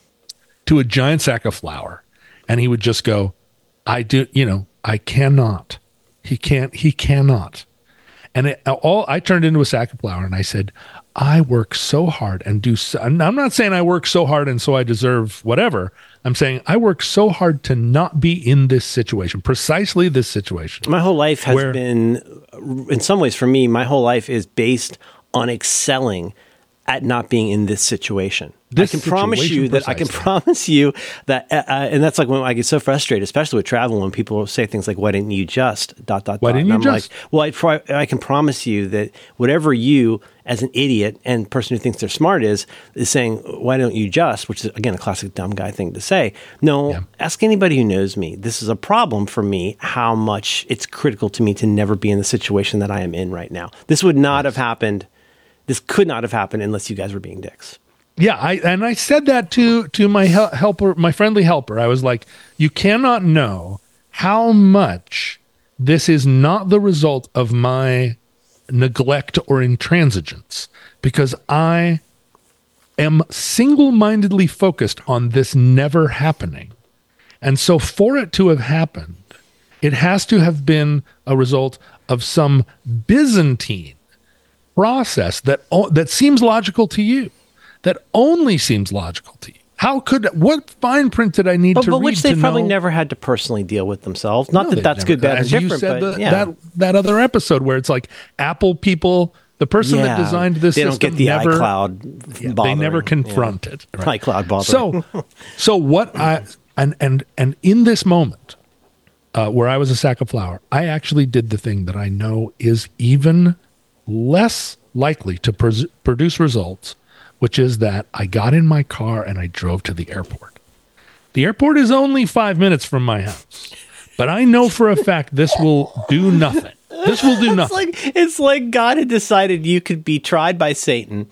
to a giant sack of flour, and he would just go, I do, you know, I cannot. He can't, he cannot. And it, all I turned into a sack of flour, and I said, I work so hard and do so, I'm not saying I work so hard and so I deserve whatever. I'm saying I work so hard to not be in this situation, precisely this situation. My whole life has where, been, in some ways for me, my whole life is based on excelling at not being in this situation. This I can promise you that I can precisely. promise you that, uh, uh, and that's like when I get so frustrated, especially with travel, when people say things like, "Why didn't you just dot dot Why dot?" didn't and you I'm just? like, "Well, I, try, I can promise you that whatever you, as an idiot and person who thinks they're smart, is is saying, why don't you just?" Which is again a classic dumb guy thing to say. No, Yeah. ask anybody who knows me. This is a problem for me. How much it's critical to me to never be in the situation that I am in right now. This would not have happened. This could not have happened unless you guys were being dicks. Yeah, I and I said that to to my hel- helper, my friendly helper. I was like, you cannot know how much this is not the result of my neglect or intransigence, because I am single-mindedly focused on this never happening. And so for it to have happened, it has to have been a result of some Byzantine process that o- that seems logical to you. That only seems logical to you. How could, what fine print did I need But, to but read which to they've probably know? never had to personally deal with themselves. Not No, that they've that's never- good, bad, as or you different, said, but the- yeah. that, that other episode where it's like Apple people, the person that Yeah, designed this they system don't get the never, iCloud yeah, they bothering. never Yeah. confront it. Right? iCloud bothering. So, so what I, and, and, and in this moment uh, where I was a sack of flour, I actually did the thing that I know is even less likely to pres- produce results, which is that I got in my car and I drove to the airport. The airport is only five minutes from my house, but I know for a fact this will do nothing. This will do It's nothing. like it's like God had decided you could be tried by Satan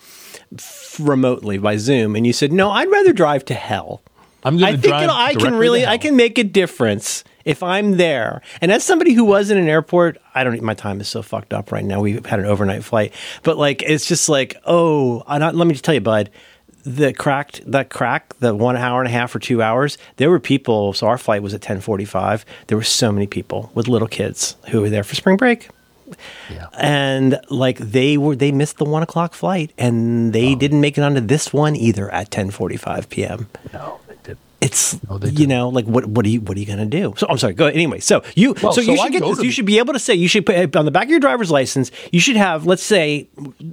f- remotely by Zoom, and you said, "No, I'd rather drive to hell." I'm I going to think drive it'll- I directly can to really, hell. I can make a difference if I'm there. And as somebody who was in an airport, I don't. My time is so fucked up right now. We've had an overnight flight, but like it's just like, oh, I not, let me just tell you, bud. The cracked that crack, the one hour and a half or two hours. There were people. So our flight was at ten forty-five. There were so many people with little kids who were there for spring break. Yeah. And like they were, they missed the one o'clock flight, and they Oh. didn't make it onto this one either at ten forty-five p.m. No, they did. It's No, they you didn't. know like what what are you what are you gonna do? So I'm sorry. Go anyway. So you Well, so, so you I should get go this. to You the- should be able to say you should put on the back of your driver's license. You should have, let's say,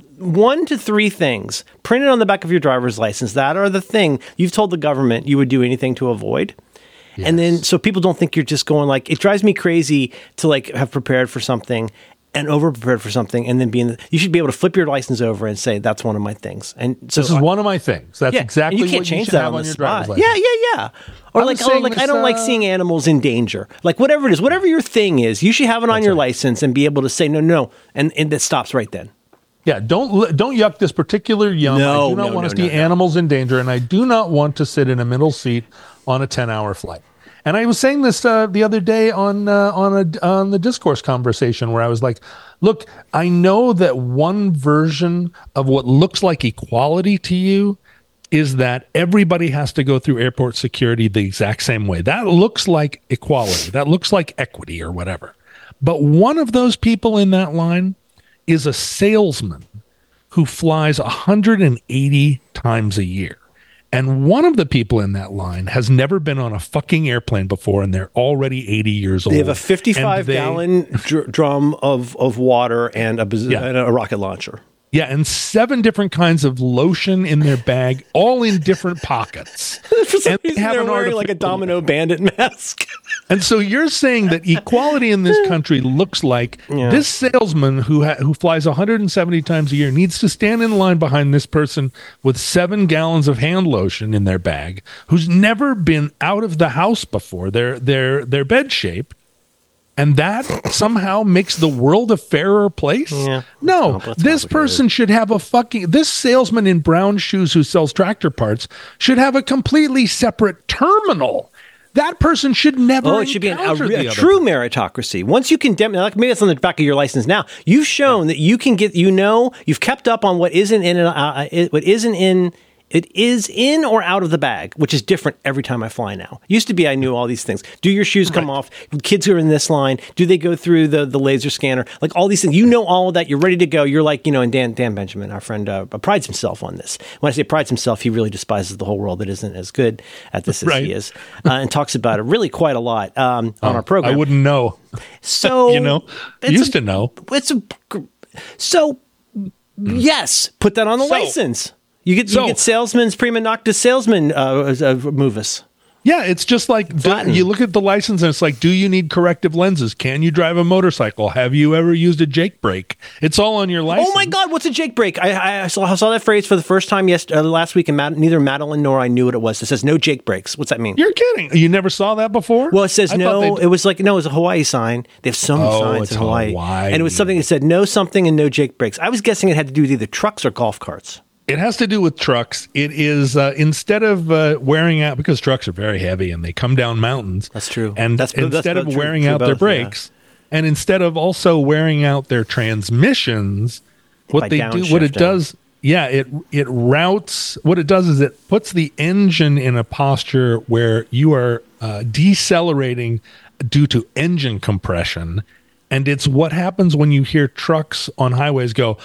one to three things printed on the back of your driver's license that are the thing you've told the government you would do anything to avoid. And then so people don't think you're just going like, it drives me crazy to like have prepared for something and over prepared for something and then be in the, you should be able to flip your license over and say that's one of my things. And so This is one of my things. That's yeah, exactly and you can't what change you should that have on on the your spot. driver's license. Yeah, yeah, yeah. Or I like, was oh, saying like I this, don't like uh, seeing animals in danger. Like whatever it is, whatever your thing is, you should have it on your license and be able to say no, no, and and it stops right then. Yeah, don't li- don't yuck this particular yum. No, I do not no, want no, to see no, no. animals in danger, and I do not want to sit in a middle seat on a ten-hour flight. And I was saying this uh, the other day on uh, on a on the discourse conversation where I was like, "Look, I know that one version of what looks like equality to you is that everybody has to go through airport security the exact same way. That looks like equality. That looks like equity or whatever. But one of those people in that line is a salesman who flies one hundred eighty times a year. And one of the people in that line has never been on a fucking airplane before, and they're already eighty years old. They have a fifty-five And they- gallon dr- drum of, of water and a, baz- Yeah. and a rocket launcher. Yeah, and seven different kinds of lotion in their bag, all in different pockets. For some And they reason, have they're an wearing like a artificial- domino bandit mask. And so you're saying that equality in this country looks like Yeah. this salesman who ha- who flies one hundred seventy times a year needs to stand in line behind this person with seven gallons of hand lotion in their bag, who's never been out of the house before. They're they're they're bed shaped, and that somehow makes the world a fairer place. Yeah. No, That's this complicated. person should have a fucking this salesman in brown shoes who sells tractor parts should have a completely separate terminal. That person should never. Oh, it should be an, a, encounter re- the a other true meritocracy. Once you can, dem- like maybe it's on the back of your license now. You've shown that you can get, you know, you've kept up on what isn't in, uh, uh, it- what isn't in, it is in or out of the bag, which is different every time I fly now. Used to be I knew all these things. Do your shoes come off? Kids who are in this line, do they go through the, the laser scanner? Like all these things. You know all of that. You're ready to go. You're like, you know, and Dan Dan Benjamin, our friend, uh, prides himself on this. When I say prides himself, he really despises the whole world that isn't as good at this as Right. he is, uh, and talks about it really quite a lot um, on our program. I wouldn't know. So You know, it's used a- to know. It's a so yes, put that on the So- license. You get So- you get salesman's prima noctis salesman uh, uh, movies. Yeah, it's just like do, Flatten. you look at the license and it's like, do you need corrective lenses? Can you drive a motorcycle? Have you ever used a Jake brake? It's all on your license. Oh my God, what's a Jake brake? I, I, saw, I saw that phrase for the first time yes, uh, last week, and Mad- neither Madeline nor I knew what it was. It says no Jake brakes. What's that mean? You're kidding. You never saw that before? Well, it says I thought no. they'd- It was like, no, it was a Hawaii sign. They have some Oh, signs it's in Hawaii. Hawaii. And it was something that said no something and no Jake brakes. I was guessing it had to do with either trucks or golf carts. It has to do with trucks. It is uh, instead of uh, wearing out, because trucks are very heavy and they come down mountains. That's true. And That's- that's instead of true- wearing true out their both, yeah. brakes, and instead of also wearing out their transmissions, what By they do, what it downshifting. does, yeah, it it routes. What it does is it puts the engine in a posture where you are uh, decelerating due to engine compression. And it's what happens when you hear trucks on highways go,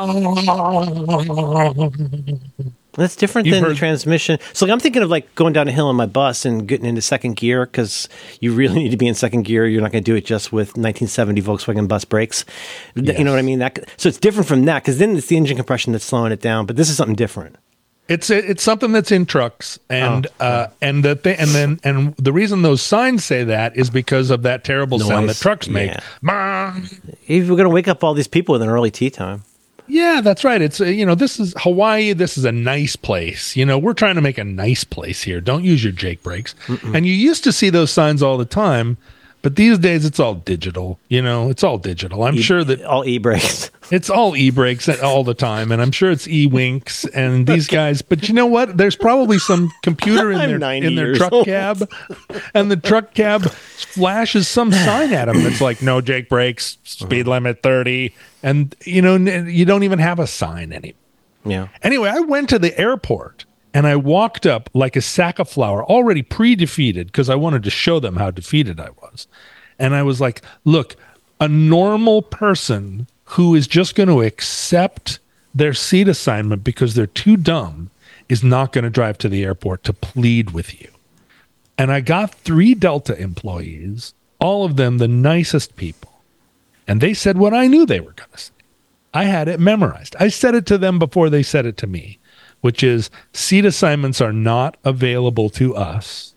That's different You've than the heard- transmission. So like, I'm thinking of like going down a hill on my bus and getting into second gear because you really need to be in second gear. You're not going to do it just with nineteen seventy Volkswagen bus brakes. Th- You Yes. know what I mean? That so it's different from that because then it's the engine compression that's slowing it down. But this is something different. It's it's something that's in trucks, and Oh, uh, and the thing, and then and the reason those signs say that is because of that terrible sound Noise. that trucks make. Yeah. Bah! If we're going to wake up all these people with an early tea time. Yeah, that's right. It's uh, you know this is Hawaii. This is a nice place. You know we're trying to make a nice place here. Don't use your Jake brakes. And you used to see those signs all the time, but these days it's all digital. You know, it's all digital. I'm sure that all e-brakes. it's all e-brakes all the time, and I'm sure it's e-winks and these guys. But you know what? There's probably some computer in I'm their ninety in their years truck old. cab, and the truck cab flashes some sign at them that's like "No Jake brakes, speed limit thirty," and you know n- you don't even have a sign anymore. Yeah. Anyway, I went to the airport and I walked up like a sack of flour, already pre-defeated, because I wanted to show them how defeated I was. And I was like, look, a normal person who is just going to accept their seat assignment because they're too dumb is not going to drive to the airport to plead with you. And I got three Delta employees, all of them the nicest people. And they said what I knew they were going to say. I had it memorized. I said it to them before they said it to me, which is seat assignments are not available to us,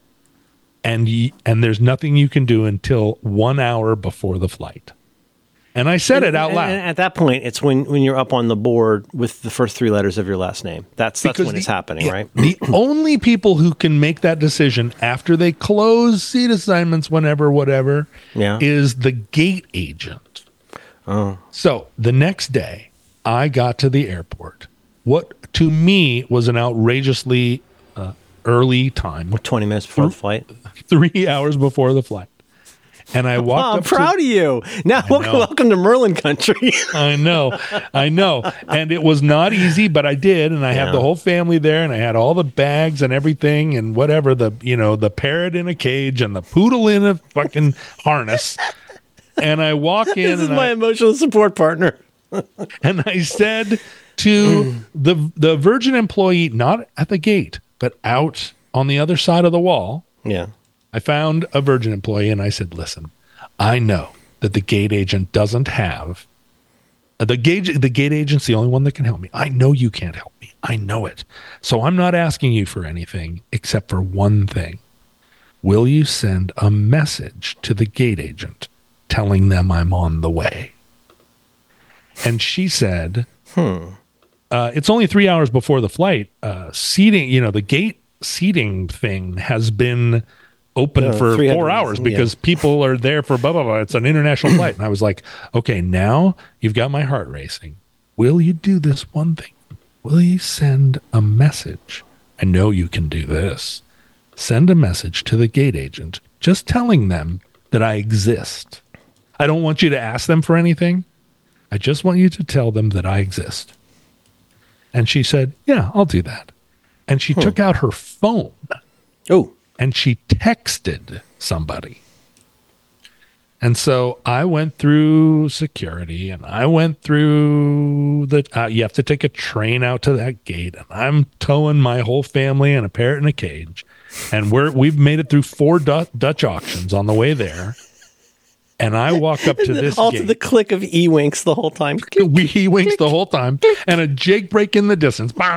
and y- and there's nothing you can do until one hour before the flight. And I said it out And- loud. and at that point, it's when, when you're up on the board with the first three letters of your last name. That's that's Because when it's the- happening, yeah, right? The only people who can make that decision after they close seat assignments, whenever, whatever, Yeah. is the gate agent. Oh. So the next day, I got to the airport. What to me was an outrageously uh, early time, twenty minutes before the flight. three hours before the flight. And I walked Oh, I'm up proud to, of you. Now, welcome, know. welcome to Merlin country. I know, I know. And it was not easy, but I did. And I Yeah. have the whole family there, and I had all the bags and everything and whatever, the, you know, the parrot in a cage and the poodle in a fucking harness. And I walk in This is and my I, emotional support partner. and I said to the the Virgin employee, not at the gate, but out on the other side of the wall, Yeah. I found a Virgin employee and I said, listen, I know that the gate agent doesn't have uh, the gate. The gate agent's the only one that can help me. I know you can't help me. I know it. So I'm not asking you for anything except for one thing. Will you send a message to the gate agent telling them I'm on the way? And she said, hmm. uh, it's only three hours before the flight. Uh, seating, you know, the gate seating thing has been open Uh, for three hundred four hours yeah. because people are there for blah, blah, blah. It's an international flight. And I was like, okay, now you've got my heart racing. Will you do this one thing? Will you send a message? I know you can do this. Send a message to the gate agent, just telling them that I exist. I don't want you to ask them for anything. I just want you to tell them that I exist. And she said, yeah, I'll do that. And she took out her phone Oh. and she texted somebody. And so I went through security and I went through the, uh, you have to take a train out to that gate, and I'm towing my whole family and a parrot in a cage. And we're, we've made it through four du- Dutch auctions on the way there. And I walk up to this All gate. to the click of E-winks the whole time. We, he winks the whole time, and a Jake break in the distance. And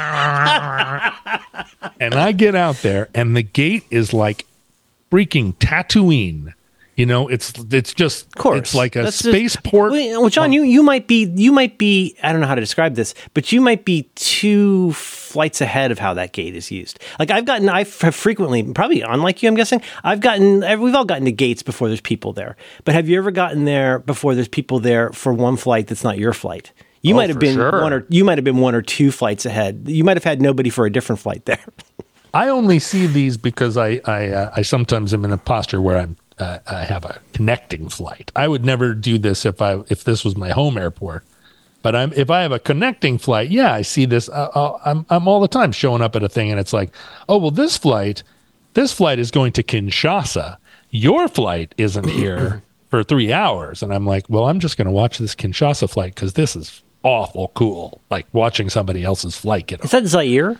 I get out there, and the gate is like freaking Tatooine. You know, it's it's just Of course. it's like a That's just- spaceport. Well, John, you, you might be you might be I don't know how to describe this, but you might be two flights ahead of how that gate is used. Like I've gotten, I have frequently, probably unlike you, I'm guessing, I've gotten, we've all gotten to gates before there's people there. But have you ever gotten there before there's people there for one flight that's not your flight? You Oh, might have for been sure. one or you might have been one or two flights ahead. You might have had nobody for a different flight there. I only see these because I I, uh, I sometimes am in a posture where I'm uh, I have a connecting flight. I would never do this if I if this was my home airport. But I'm if I have a connecting flight, yeah, I see this. Uh, uh, I'm I'm all the time showing up at a thing, and it's like, oh well, this flight, this flight is going to Kinshasa. Your flight isn't here for three hours, and I'm like, well, I'm just going to watch this Kinshasa flight because this is awful cool. Like watching somebody else's flight get Is that Zaire?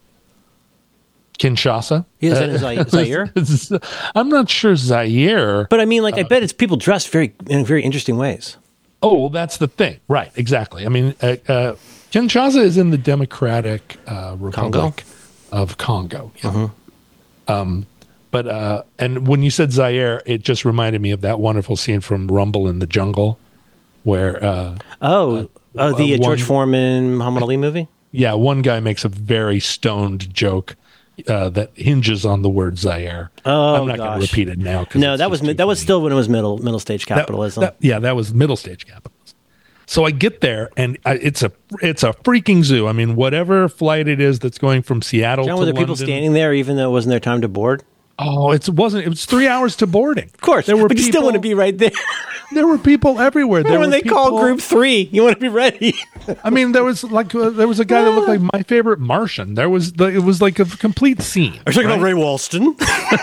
Kinshasa. Is that in Zaire? Zaire? I'm not sure Zaire. But I mean, like, I bet it's people dressed very in very interesting ways. Oh, well, that's the thing. Right, exactly. I mean, uh, uh, Kinshasa is in the Democratic uh, Republic of Congo. Yeah. Mm-hmm. Um, but, uh, and when you said Zaire, it just reminded me of that wonderful scene from Rumble in the Jungle where, uh, Oh, uh, the uh, uh, George one- Foreman Muhammad Ali movie? yeah, one guy makes a very stoned joke uh, that hinges on the word Zaire. Oh, I'm not going to gosh. repeat it now. 'cause No, it's that was just mi- too that was funny. still when it was middle middle stage That- capitalism. that- yeah, that was middle stage capitalism. So I get there, and I, it's a it's a freaking zoo. I mean, whatever flight it is that's going from Seattle John, to were there London. people standing there even though it wasn't their time to board? Oh, it wasn't. It was three hours to boarding. Of course, there were but you still people- want to be right there. There were people everywhere. There when were they call people- group three, you want to be ready. I mean, there was like uh, there was a guy that looked like My Favorite Martian. There was the, it was like a complete scene. Are you talking about Ray Walston?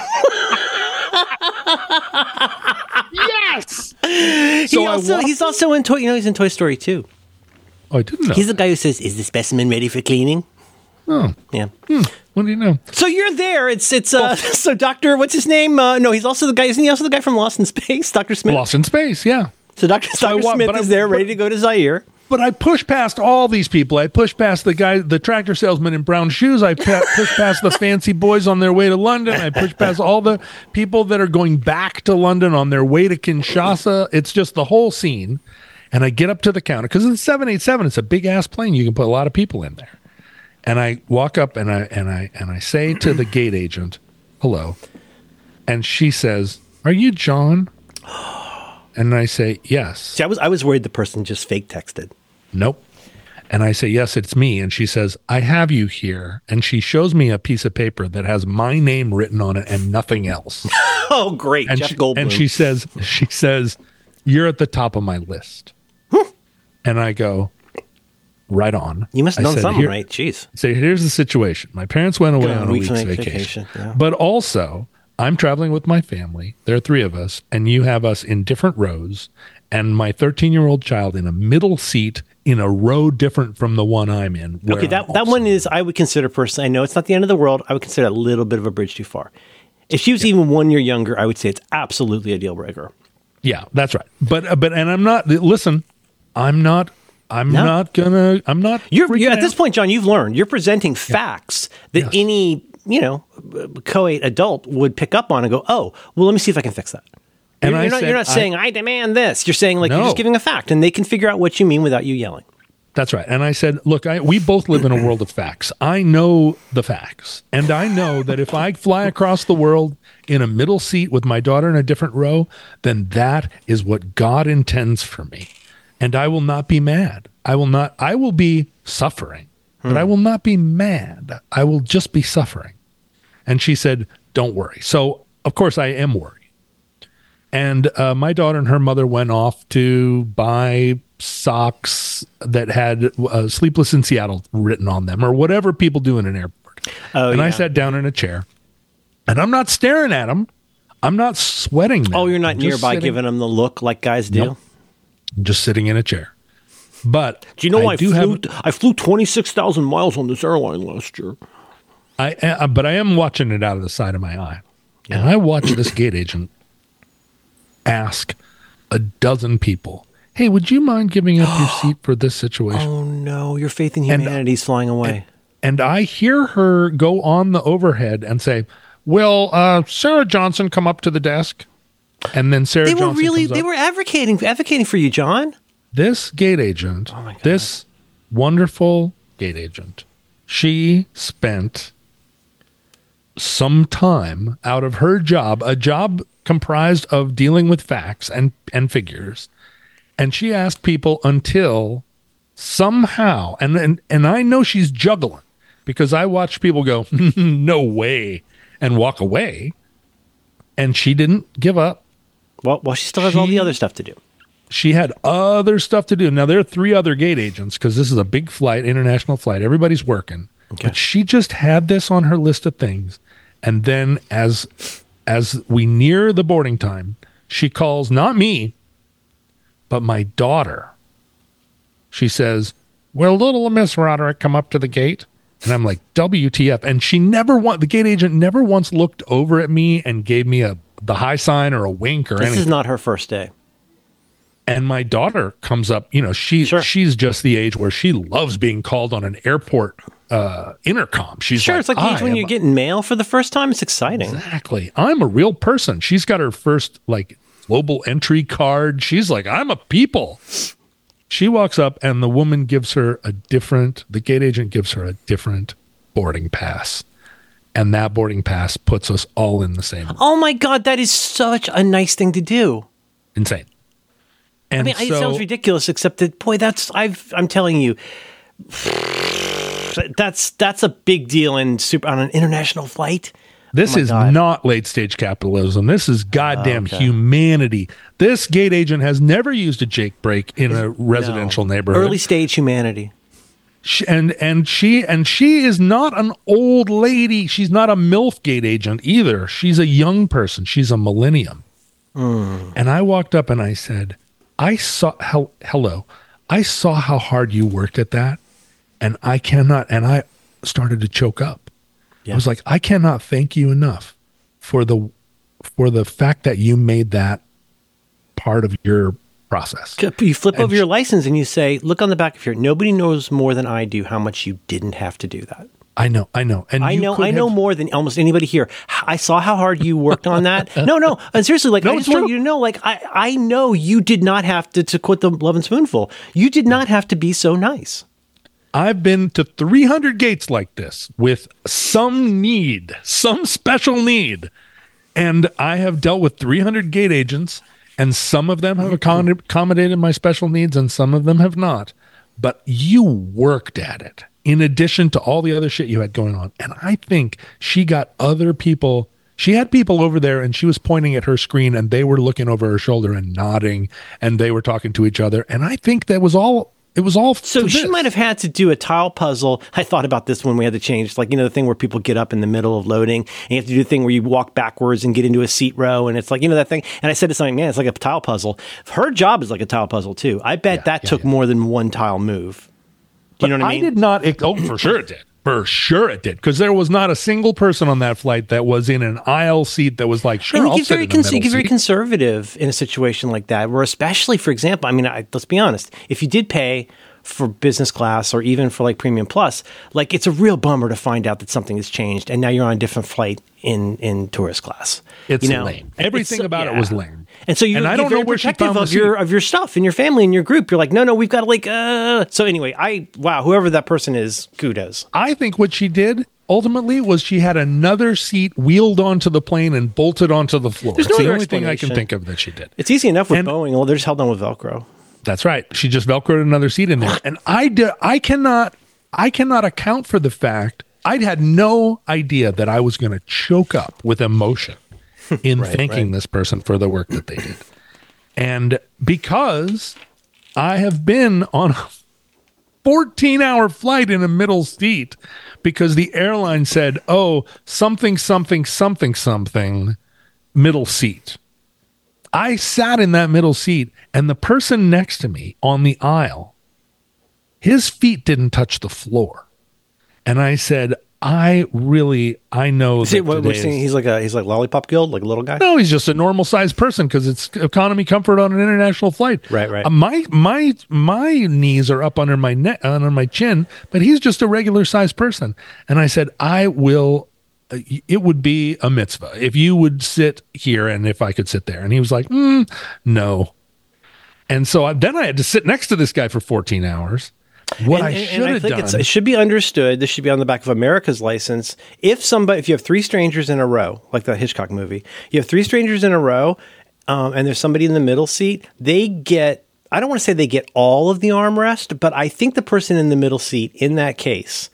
Yes. he So I also, walked- he's also in Toy. You know, he's in Toy Story two. Oh, I didn't know. He's the guy who says, "Is the specimen ready for cleaning?" oh, Yeah. what do you know? So you're there. It's it's uh. So Doctor, what's his name? Uh, no, he's also the guy. Isn't he also the guy from Lost in Space? Doctor Smith. Lost in Space. Yeah. So Doctor I Doctor wa- Smith but I- is there, ready but- to go to Zaire. But I pushed past all these people. I pushed past the guy, the tractor salesman in brown shoes. I pa- pushed past the fancy boys on their way to London. I pushed past all the people that are going back to London on their way to Kinshasa. It's just the whole scene. And I get up to the counter because it's seven eighty-seven. It's a big ass plane. You can put a lot of people in there. And I walk up and I and I and I say to the gate agent, "Hello," and she says, "Are you John?" And I say, "Yes." See, I was I was worried the person just fake texted. Nope. And I say, "Yes, it's me." And she says, "I have you here." And she shows me a piece of paper that has my name written on it and nothing else. Oh, great, And Jeff she, Goldblum. and she says, she says, "You're at the top of my list." And I go, "Right on." you must have I done said, something "Here- right. Jeez. So here's the situation. My parents went away Go on on a a week's week's vacation, vacation. yeah. But also, I'm traveling with my family. There are three of us, and you have us in different rows, and my thirteen-year-old child in a middle seat in a row different from the one I'm in. where Okay, that I'm that also- one is I would consider personally. I know it's not the end of the world. I would consider it a little bit of a bridge too far. If she was even one year younger, I would say it's absolutely a deal breaker. Yeah, that's right. But uh, but and I'm not. Listen, I'm not. I'm No. not gonna. I'm not. You're, freaking you're at this out. point, John. You've learned. You're presenting facts that Yes. any you know co-ed adult would pick up on and go, "Oh, well, let me see if I can fix that." And you're, I you're not, said, you're not I- saying I demand this. You're saying like you're No. just giving a fact, and they can figure out what you mean without you yelling. That's right. And I said, look, I, we both live in a world of facts. I know the facts. And I know that if I fly across the world in a middle seat with my daughter in a different row, then that is what God intends for me. And I will not be mad. I will not, I will be suffering, but I will not be mad. I will just be suffering. And she said, don't worry. So, of course, I am worried. And uh, my daughter and her mother went off to buy socks that had uh, Sleepless in Seattle written on them or whatever people do in an airport. Oh, and I yeah. sat down in a chair and I'm not staring at them. I'm not sweating them. Oh, you're not I'm just nearby sitting- giving them the look like guys do. Nope. I'm just sitting in a chair. But Do you know I, do flew? have I flew twenty-six thousand miles on this airline last year. I uh, but I am watching it out of the side of my eye. And I watch this gate agent ask a dozen people, hey, would you mind giving up your seat for this situation? Oh, no. Your faith in humanity is flying away. And, and I hear her go on the overhead and say, will uh, Sarah Johnson come up to the desk? And then Sarah they were Johnson really, comes up. they were advocating, advocating for you, John. This gate agent, Oh my God. this wonderful gate agent, she spent some time out of her job, a job comprised of dealing with facts and, and figures. And she asked people until somehow, and, and, and I know she's juggling because I watched people go, no way, and walk away. And she didn't give up. Well, well, she still has all the She- other stuff to do. She had other stuff to do. Now, there are three other gate agents because this is a big flight, international flight. Everybody's working. Okay. But she just had this on her list of things. And then as as we near the boarding time, she calls not me, but my daughter. She says, will little Miss Roderick come up to the gate? And I'm like, W T F. And she never want the gate agent never once looked over at me and gave me a the high sign or a wink or This anything. is not her first day. And my daughter comes up, you know, she Sure. she's just the age where she loves being called on an airport uh, intercom. She's Sure, like, it's like the age "I when am you're getting mail for the first time. It's exciting. Exactly. I'm a real person. She's got her first like global entry card. She's like, I'm a people. She walks up and the woman gives her a different, the gate agent gives her a different boarding pass. And that boarding pass puts us all in the same room. Oh my God, that is such a nice thing to do. Insane. And I mean, so, it sounds ridiculous, except that, boy, that's, I've, I'm telling you, that's, that's a big deal in super, on an international flight. This Oh my is God. not late stage capitalism. This is goddamn Okay. humanity. This gate agent has never used a Jake brake in a residential No. neighborhood. Early stage humanity. She, and and she and she is not an old lady. She's not a MILF gate agent either. She's a young person. She's a millennium. And I walked up and I said, I saw hel- hello. I saw how hard you worked at that, and I cannot. And I started to choke up. Yeah. I was like, I cannot thank you enough for the for the fact that you made that part of your process. You flip And over your license and you say, look on the back of here. Nobody knows more than I do how much you didn't have to do that. I know, I know, and I you know, could I know have- more than almost anybody here. I saw how hard you worked on that. No, no, and seriously, like No, I it's just want true. you to know, like I, I know you did not have to, to quit the Love and Spoonful. You did not have to be so nice. I've been to three hundred gates like this with some need, some special need. And I have dealt with three hundred gate agents, and some of them have accom- accommodated my special needs, and some of them have not. But you worked at it in addition to all the other shit you had going on. And I think she got other people. She had people over there, and she was pointing at her screen, and they were looking over her shoulder and nodding, and they were talking to each other. And I think that was all. It was all. So to she this. might have had to do a tile puzzle. I thought about this when we had to change, like, you know, the thing where people get up in the middle of loading and you have to do the thing where you walk backwards and get into a seat row. And it's like, you know, that thing. And I said to something, man, it's like a tile puzzle. Her job is like a tile puzzle too. I bet Yeah, that yeah, took yeah. more than one tile move. Do you know what I mean? I did not. It, oh, for sure it did. For sure it did. Because there was not a single person on that flight that was in an aisle seat that was like, sure, And you I'll get sit very in the cons- you middle get very seat. conservative in a situation like that, where especially, for example, I mean, I, let's be honest, if you did pay for business class or even for like premium plus, like it's a real bummer to find out that something has changed and now you're on a different flight in in tourist class. It's you know? lame. Everything It's- about it yeah. was lame. And so you And I get don't know very where she protective found the of your seat. of your stuff and your family and your group. You're like, no, no, we've got to like. Uh. So anyway, I wow, whoever that person is, kudos. I think what she did ultimately was she had another seat wheeled onto the plane and bolted onto the floor. There's no it's the other only thing I can explanation. think of that she did. It's easy enough with And- Boeing. Well, they're just held on with Velcro. That's right. She just velcroed another seat in there. And I did, I cannot I cannot account for the fact I had no idea that I was going to choke up with emotion in Right, thanking right. this person for the work that they did. And because I have been on a fourteen hour flight in a middle seat because the airline said, "Oh, something something something something middle seat." I sat in that middle seat, and the person next to me on the aisle, his feet didn't touch the floor. And I said, I really, I know See, that what we're today's- saying, he's like a he's like Lollipop Guild, like a little guy. No, he's just a normal sized person because it's economy comfort on an international flight. Right, right. Uh, my my my knees are up under my neck, under my chin, but he's just a regular sized person. And I said, I will. uh, It would be a mitzvah if you would sit here and if I could sit there. And he was like, mm, no. And so I, then I had to sit next to this guy for fourteen hours. What and, I and- should and I have think done. it's, it should be understood. This should be on the back of America's license. If somebody, if you have three strangers in a row, like the Hitchcock movie, you have three strangers in a row, um, and there's somebody in the middle seat, they get. I don't want to say they get all of the armrest, but I think the person in the middle seat in that case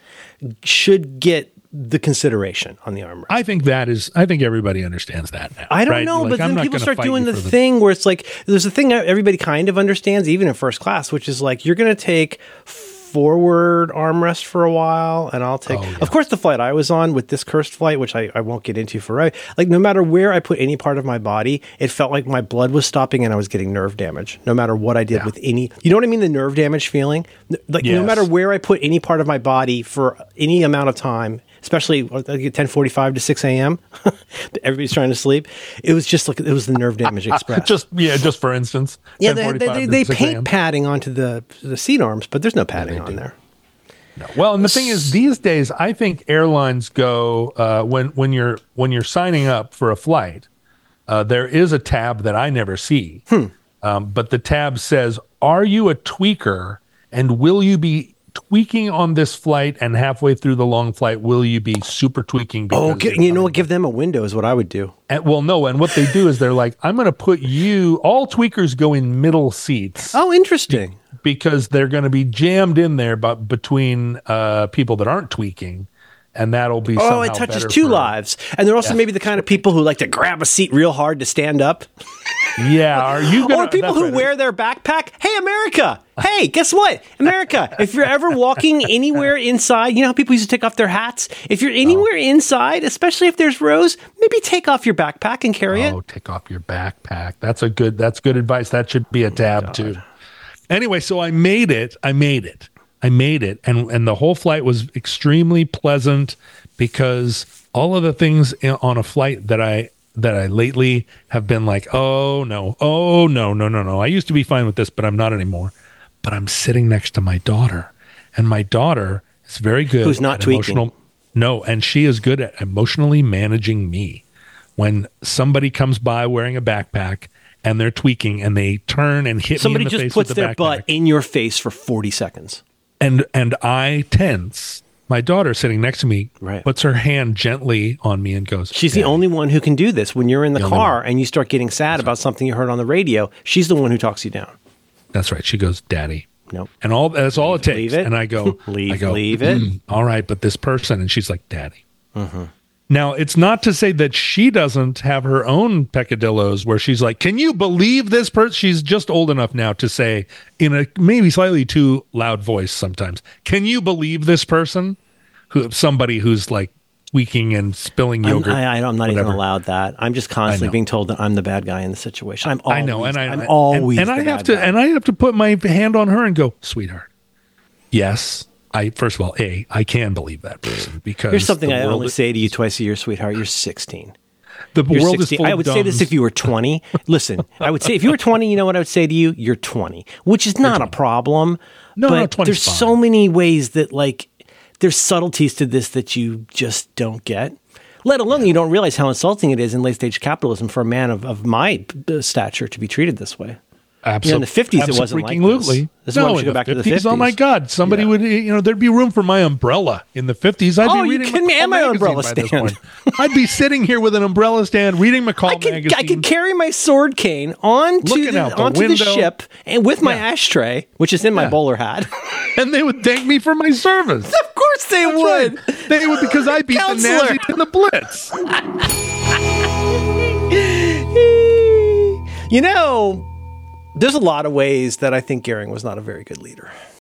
should get the consideration on the armrest. I think that is. I think everybody understands that now. I don't right? know, Like, but I'm then not people gonna start fight doing you the for thing where it's like there's a thing that everybody kind of understands, even in first class, which is like you're going to take forward armrest for a while, and I'll take. Oh, yeah. Of course, the flight I was on with this cursed flight, which I, I won't get into for right. Like no matter where I put any part of my body, it felt like my blood was stopping and I was getting nerve damage. No matter what I did Yeah. with any, you know what I mean? The nerve damage feeling. Like no Yes. matter where I put any part of my body for any amount of time. Especially like ten forty-five to six a.m. Everybody's trying to sleep. It was just like it was the nerve damage express. Just yeah, just for instance. yeah, they, they, 10:45 they, to they 6 paint a.m. padding onto the the seat arms, but there's no padding on there. Well, and the thing is, these days, I think airlines go uh, when when you're when you're signing up for a flight. Uh, there is a tab that I never see, Hmm. um, but the tab says, "Are you a tweaker, and will you be tweaking on this flight? And halfway through the long flight, will you be super tweaking?" Oh, because gi- you're you know coming what? Give them a window is what I would do. And, well, no, and what they do is they're like, I'm going to put you, all tweakers go in middle seats Oh, interesting. because they're going to be jammed in there but between uh, people that aren't tweaking. And that'll be Oh, somehow it touches better two for- lives. And they're also Yes. maybe the kind of people who like to grab a seat real hard to stand up. Yeah, are you going Or people who wear their backpack. Hey, America. Hey, guess what? America, if you're ever walking anywhere inside, you know how people used to take off their hats? If you're anywhere inside, especially if there's rows, maybe take off your backpack and carry it. Oh, take off your backpack. That's a good. That's good advice. That should be a tab too. Anyway, so I made it. I made it. I made it, and and the whole flight was extremely pleasant because all of the things in, on a flight that I that I lately have been like, oh no, oh no, no, no, no. I used to be fine with this, but I'm not anymore. But I'm sitting next to my daughter, and my daughter is very good. Who's not at tweaking. emotional- No, and she is good at emotionally managing me. When somebody comes by wearing a backpack and they're tweaking and they turn and hit Somebody me in the just face puts with the their backpack, butt in your face for forty seconds. and and I tense. My daughter sitting next to me Right. puts her hand gently on me and goes, She's the "Daddy." only one who can do this. When you're in the The only car and you start getting sad about something you heard on the radio, she's the one who talks you down. That's right. She goes, "Daddy." Nope. And all that's all it takes. leave it. And I go, Leave- I go, leave it. "Mm, all right, but this person, and she's like, "Daddy." Mm-hmm. Now, it's not to say that she doesn't have her own peccadillos where she's like, "Can you believe this person?" She's just old enough now to say in a maybe slightly too loud voice sometimes, "Can you believe this person?" Who somebody who's like tweaking and spilling I'm, yogurt. I, I, I'm not even whatever. allowed that. I'm just constantly know. being told that I'm the bad guy in the situation. I'm always, I know, and I, I'm and- always and, the I have bad to, guy. and I have to put my hand on her and go, "Sweetheart, yes, I. First of all, a, I can believe that person because Here's something the I world only is- say to you twice a year, sweetheart. You're sixteen. The You're world is sixteen. full I of would say this dumbs. if you were twenty. Listen, I would say if you were twenty, you know what I would say to you? You're twenty, which is not a problem. No, no, but twenty there's is fine. so many ways that like there's subtleties to this that you just don't get. Let alone you don't realize how insulting it is in late stage capitalism for a man of, of my uh, stature to be treated this way. Absolutely. You know, in the fifties, it wasn't like this. Absolutely. This is why we no, should in go back to the fifties. Oh my fifties. God! Somebody Yeah. would, you know, there'd be room for my umbrella in the fifties. I'd Oh, be you reading kidding me? McCall And my magazine umbrella by this stand. point. I'd be sitting here with an umbrella stand, reading McCall I could, magazine. I could carry my sword cane onto, Looking the, out the onto the window. ship and with my Yeah. ashtray, which is in my Yeah. bowler hat. and they would thank me for my service. Of course they That's would. right. They would because I beat the Counselor. Nazis in the Blitz. You know, there's a lot of ways that I think Goering was not a very good leader.